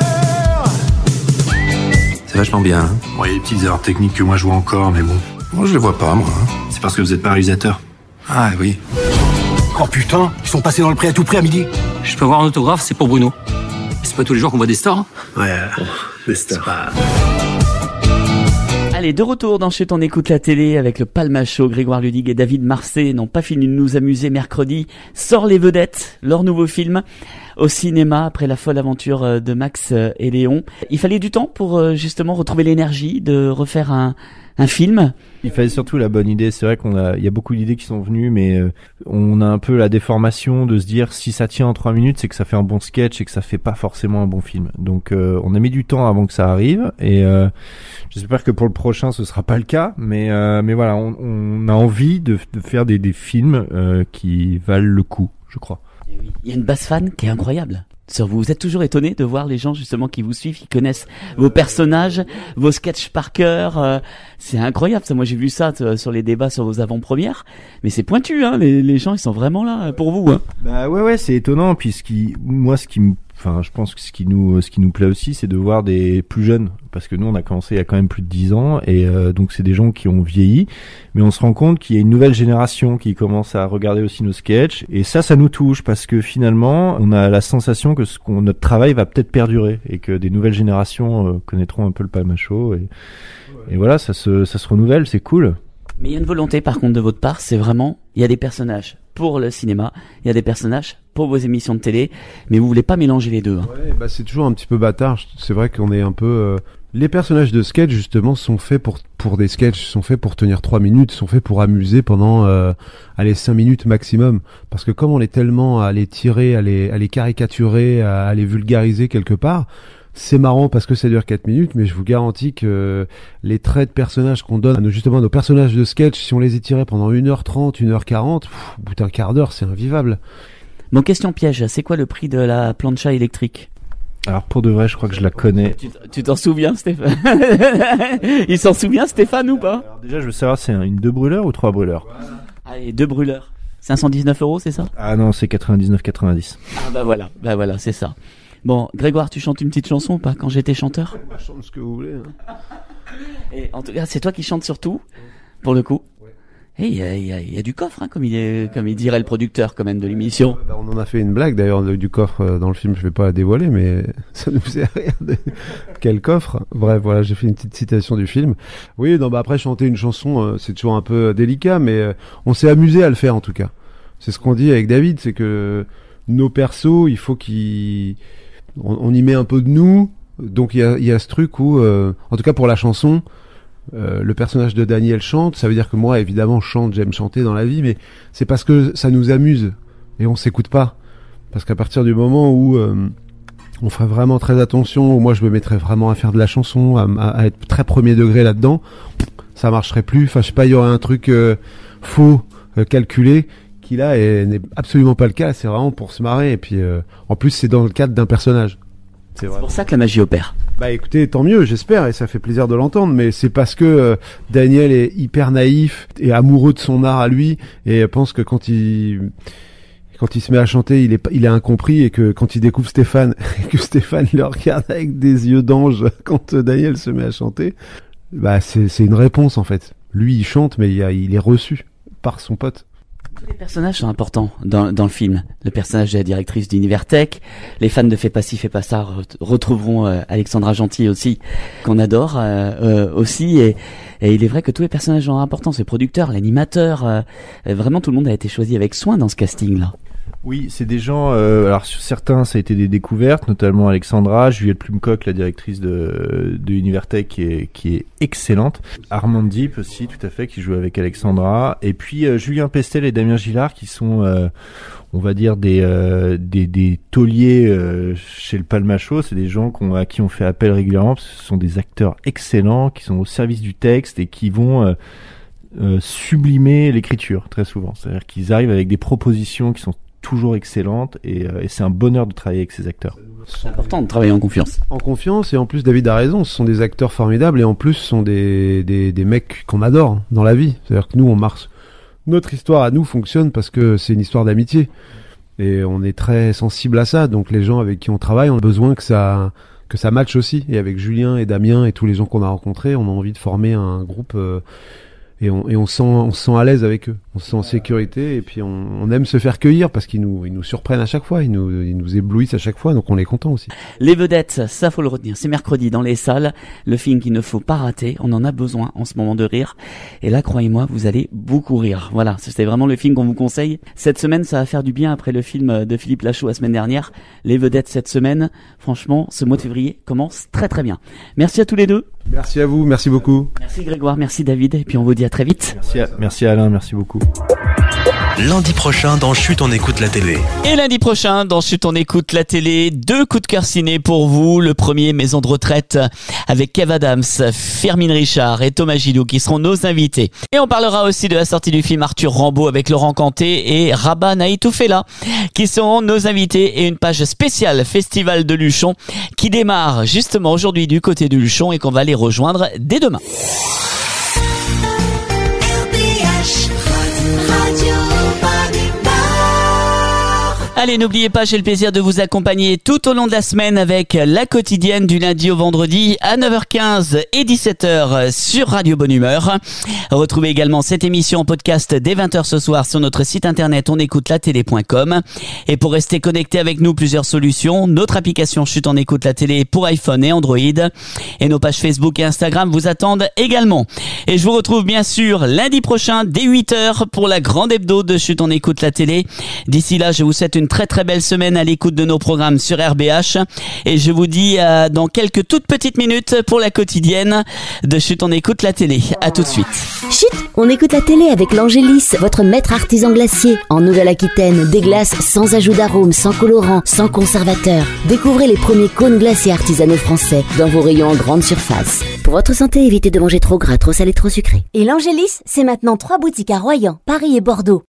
C'est vachement bien, hein. Bon, il y a des petites erreurs techniques que moi je vois encore, mais bon. Moi je les vois pas, moi. Hein. C'est parce que vous êtes pas réalisateur. Ah oui. Oh putain, ils sont passés dans le prêt à tout prix à midi. Je peux avoir un autographe, c'est pour Bruno. C'est pas tous les jours qu'on voit des stars, hein. Ouais, oh, des stars. Pas... Allez, de retour dans Chut, on écoute la télé avec le Palma Show. Grégoire Ludig et David Marsay n'ont pas fini de nous amuser mercredi. Sort Les Vedettes, leur nouveau film au cinéma après la folle aventure de Max et Léon. Il fallait du temps pour justement retrouver l'énergie de refaire un, un film. Il fallait surtout la bonne idée. C'est vrai qu'on a, il y a beaucoup d'idées qui sont venues, mais euh, on a un peu la déformation de se dire si ça tient en trois minutes, c'est que ça fait un bon sketch et que ça fait pas forcément un bon film. Donc euh, on a mis du temps avant que ça arrive et euh, j'espère que pour le prochain ce sera pas le cas, mais euh, mais voilà, on, on a envie de, de faire des, des films euh, qui valent le coup, je crois. Et oui. Il y a une base fan qui est incroyable. Sur vous, vous êtes toujours étonné de voir les gens justement qui vous suivent, qui connaissent vos personnages, vos sketchs par cœur. Euh, c'est incroyable ça. Moi j'ai vu ça t- sur les débats sur vos avant-premières, mais c'est pointu. Hein. Les, les gens ils sont vraiment là pour vous. Hein. Bah ouais ouais, c'est étonnant. Puis ce qui, moi ce qui me Enfin, je pense que ce qui nous, ce qui nous plaît aussi, c'est de voir des plus jeunes, parce que nous, on a commencé il y a quand même plus de dix ans, et euh, donc c'est des gens qui ont vieilli, mais on se rend compte qu'il y a une nouvelle génération qui commence à regarder aussi nos sketchs, et ça, ça nous touche, parce que finalement, on a la sensation que ce qu'on, notre travail va peut-être perdurer, et que des nouvelles générations euh, connaîtront un peu le Palma Show, et, et voilà, ça se, ça se renouvelle, c'est cool. Mais il y a une volonté par contre de votre part, c'est vraiment, il y a des personnages pour le cinéma, il y a des personnages pour vos émissions de télé, mais vous voulez pas mélanger les deux. Hein. Ouais, bah c'est toujours un petit peu bâtard. C'est vrai qu'on est un peu euh, Les personnages de sketch justement sont faits pour pour des sketchs, sont faits pour tenir trois minutes, sont faits pour amuser pendant euh, allez cinq minutes maximum. Parce que comme on est tellement à les tirer, à les à les caricaturer, à, à les vulgariser quelque part, c'est marrant parce que ça dure quatre minutes, mais je vous garantis que les traits de personnages qu'on donne à nos, justement à nos personnages de sketch, si on les étirait pendant une heure trente, une heure quarante, pff, au bout d'un quart d'heure, c'est invivable. Bon, question piège, c'est quoi le prix de la plancha électrique ? Alors pour de vrai, je crois que je la connais. Tu, tu t'en souviens, Stéphane? Il s'en souvient, Stéphane, ou pas? Alors déjà, je veux savoir, c'est une deux brûleurs ou trois brûleurs? Allez, deux brûleurs. cinq cent dix-neuf euros, c'est ça? Ah non, c'est quatre-vingt-dix-neuf quatre-vingt-dix. Ah bah voilà, bah voilà, c'est ça. Bon, Grégoire, tu chantes une petite chanson ou pas, quand j'étais chanteur? Bah, chante ce que vous voulez. Hein. Et en tout cas, c'est toi qui chantes surtout, pour le coup. Et il y a, y, a, y a du coffre, hein, comme il est, comme il dirait le producteur quand même de l'émission. Bah, on en a fait une blague d'ailleurs du coffre dans le film. Je vais pas la dévoiler, mais ça nous faisait rire. De... Quel coffre? Bref, voilà, j'ai fait une petite citation du film. Oui, non, bah après chanter une chanson, euh, c'est toujours un peu délicat, mais euh, on s'est amusé à le faire en tout cas. C'est ce qu'on dit avec David, c'est que nos persos, il faut qu'ils, on, on y met un peu de nous. Donc il y a, y a ce truc où, euh, en tout cas pour la chanson. Euh, le personnage de Daniel chante, ça veut dire que moi évidemment je chante, j'aime chanter dans la vie, mais c'est parce que ça nous amuse et on s'écoute pas. Parce qu'à partir du moment où euh, on ferait vraiment très attention, où moi je me mettrais vraiment à faire de la chanson, à, à être très premier degré là-dedans, ça marcherait plus. Enfin je sais pas, il y aurait un truc euh, faux, euh, calculé, qui là est, n'est absolument pas le cas. C'est vraiment pour se marrer et puis euh, en plus c'est dans le cadre d'un personnage. C'est, c'est pour ça que la magie opère. Bah écoutez, tant mieux, j'espère, et ça fait plaisir de l'entendre, mais c'est parce que euh, Daniel est hyper naïf et amoureux de son art à lui, et pense que quand il quand il se met à chanter, il est il est incompris, et que quand il découvre Stéphane, et que Stéphane le regarde avec des yeux d'ange quand euh, Daniel se met à chanter, bah c'est c'est une réponse en fait. Lui il chante, mais il, a, il est reçu par son pote. Tous les personnages sont importants dans, dans le film. Le personnage de la directrice d'Univers Tech, les fans de Fais pas ci, fais pas ça retrouveront euh, Alexandra Gentil aussi, qu'on adore euh, euh, aussi. Et, et il est vrai que tous les personnages sont importants. Ce producteur, l'animateur, euh, vraiment tout le monde a été choisi avec soin dans ce casting-là. Oui, c'est des gens, euh, alors sur certains ça a été des découvertes, notamment Alexandra, Juliette Plumcock, la directrice de, de Univers Tech, qui est, qui est excellente. Armand Deep aussi, tout à fait, qui joue avec Alexandra. Et puis euh, Julien Pestel et Damien Gillard, qui sont, euh, on va dire, des, euh, des, des tauliers euh, chez le Palmacho. C'est des gens qu'on, à qui on fait appel régulièrement, parce que ce sont des acteurs excellents, qui sont au service du texte et qui vont... Euh, euh, sublimer l'écriture, très souvent. C'est-à-dire qu'ils arrivent avec des propositions qui sont toujours excellente, et, euh, et c'est un bonheur de travailler avec ces acteurs. C'est important de travailler en confiance. En confiance, et en plus David a raison, ce sont des acteurs formidables, et en plus ce sont des, des, des mecs qu'on adore dans la vie. C'est-à-dire que nous on marche, notre histoire à nous fonctionne parce que c'est une histoire d'amitié, et on est très sensible à ça, donc les gens avec qui on travaille ont besoin que ça, que ça matche aussi, et avec Julien et Damien et tous les gens qu'on a rencontrés, on a envie de former un groupe euh, et on et on sent on se sent à l'aise avec eux, on se sent en sécurité, et puis on, on aime se faire cueillir parce qu'ils nous ils nous surprennent à chaque fois, ils nous ils nous éblouissent à chaque fois, donc on est content aussi. Les vedettes, ça faut le retenir, c'est mercredi dans les salles, le film qu'il ne faut pas rater, on en a besoin en ce moment de rire, et là croyez-moi vous allez beaucoup rire. Voilà, c'était vraiment le film qu'on vous conseille cette semaine. Ça va faire du bien après le film de Philippe Lachaud la semaine dernière. Les vedettes cette semaine, franchement ce mois de février commence très très bien. Merci à tous les deux. Merci à vous, merci beaucoup. Merci Grégoire, merci David, et puis on vous dit à très vite. Merci, à, merci Alain, merci beaucoup. Lundi prochain dans Chut on écoute la télé. Et lundi prochain dans Chut on écoute la télé, deux coups de cœur ciné pour vous. Le premier, Maison de retraite, avec Kev Adams, Fermine Richard et Thomas Gilou qui seront nos invités. Et on parlera aussi de la sortie du film Arthur Rimbaud avec Laurent Canté et Rabat Naïtoufela qui seront nos invités, et une page spéciale Festival de Luchon qui démarre justement aujourd'hui du côté de Luchon et qu'on va aller rejoindre dès demain. Allez, n'oubliez pas, j'ai le plaisir de vous accompagner tout au long de la semaine avec la quotidienne du lundi au vendredi à neuf heures quinze et dix-sept heures sur Radio Bonne Humeur. Retrouvez également cette émission en podcast dès vingt heures ce soir sur notre site internet on écoute la télé point com. Et pour rester connecté avec nous, plusieurs solutions. Notre application Chut on écoute la télé pour iPhone et Android. Et nos pages Facebook et Instagram vous attendent également. Et je vous retrouve bien sûr lundi prochain dès huit heures pour la grande hebdo de Chut on écoute la télé. D'ici là, je vous souhaite une très très très belle semaine à l'écoute de nos programmes sur R B H. Et je vous dis euh, dans quelques toutes petites minutes pour la quotidienne de Chut, on écoute la télé. À tout de suite. Chut, on écoute la télé avec l'Angélis, votre maître artisan glacier. En Nouvelle-Aquitaine, des glaces sans ajout d'arôme, sans colorant, sans conservateur. Découvrez les premiers cônes glacés artisanaux français dans vos rayons en grande surface. Pour votre santé, évitez de manger trop gras, trop salé, trop sucré. Et l'Angélis, c'est maintenant trois boutiques à Royan, Paris et Bordeaux.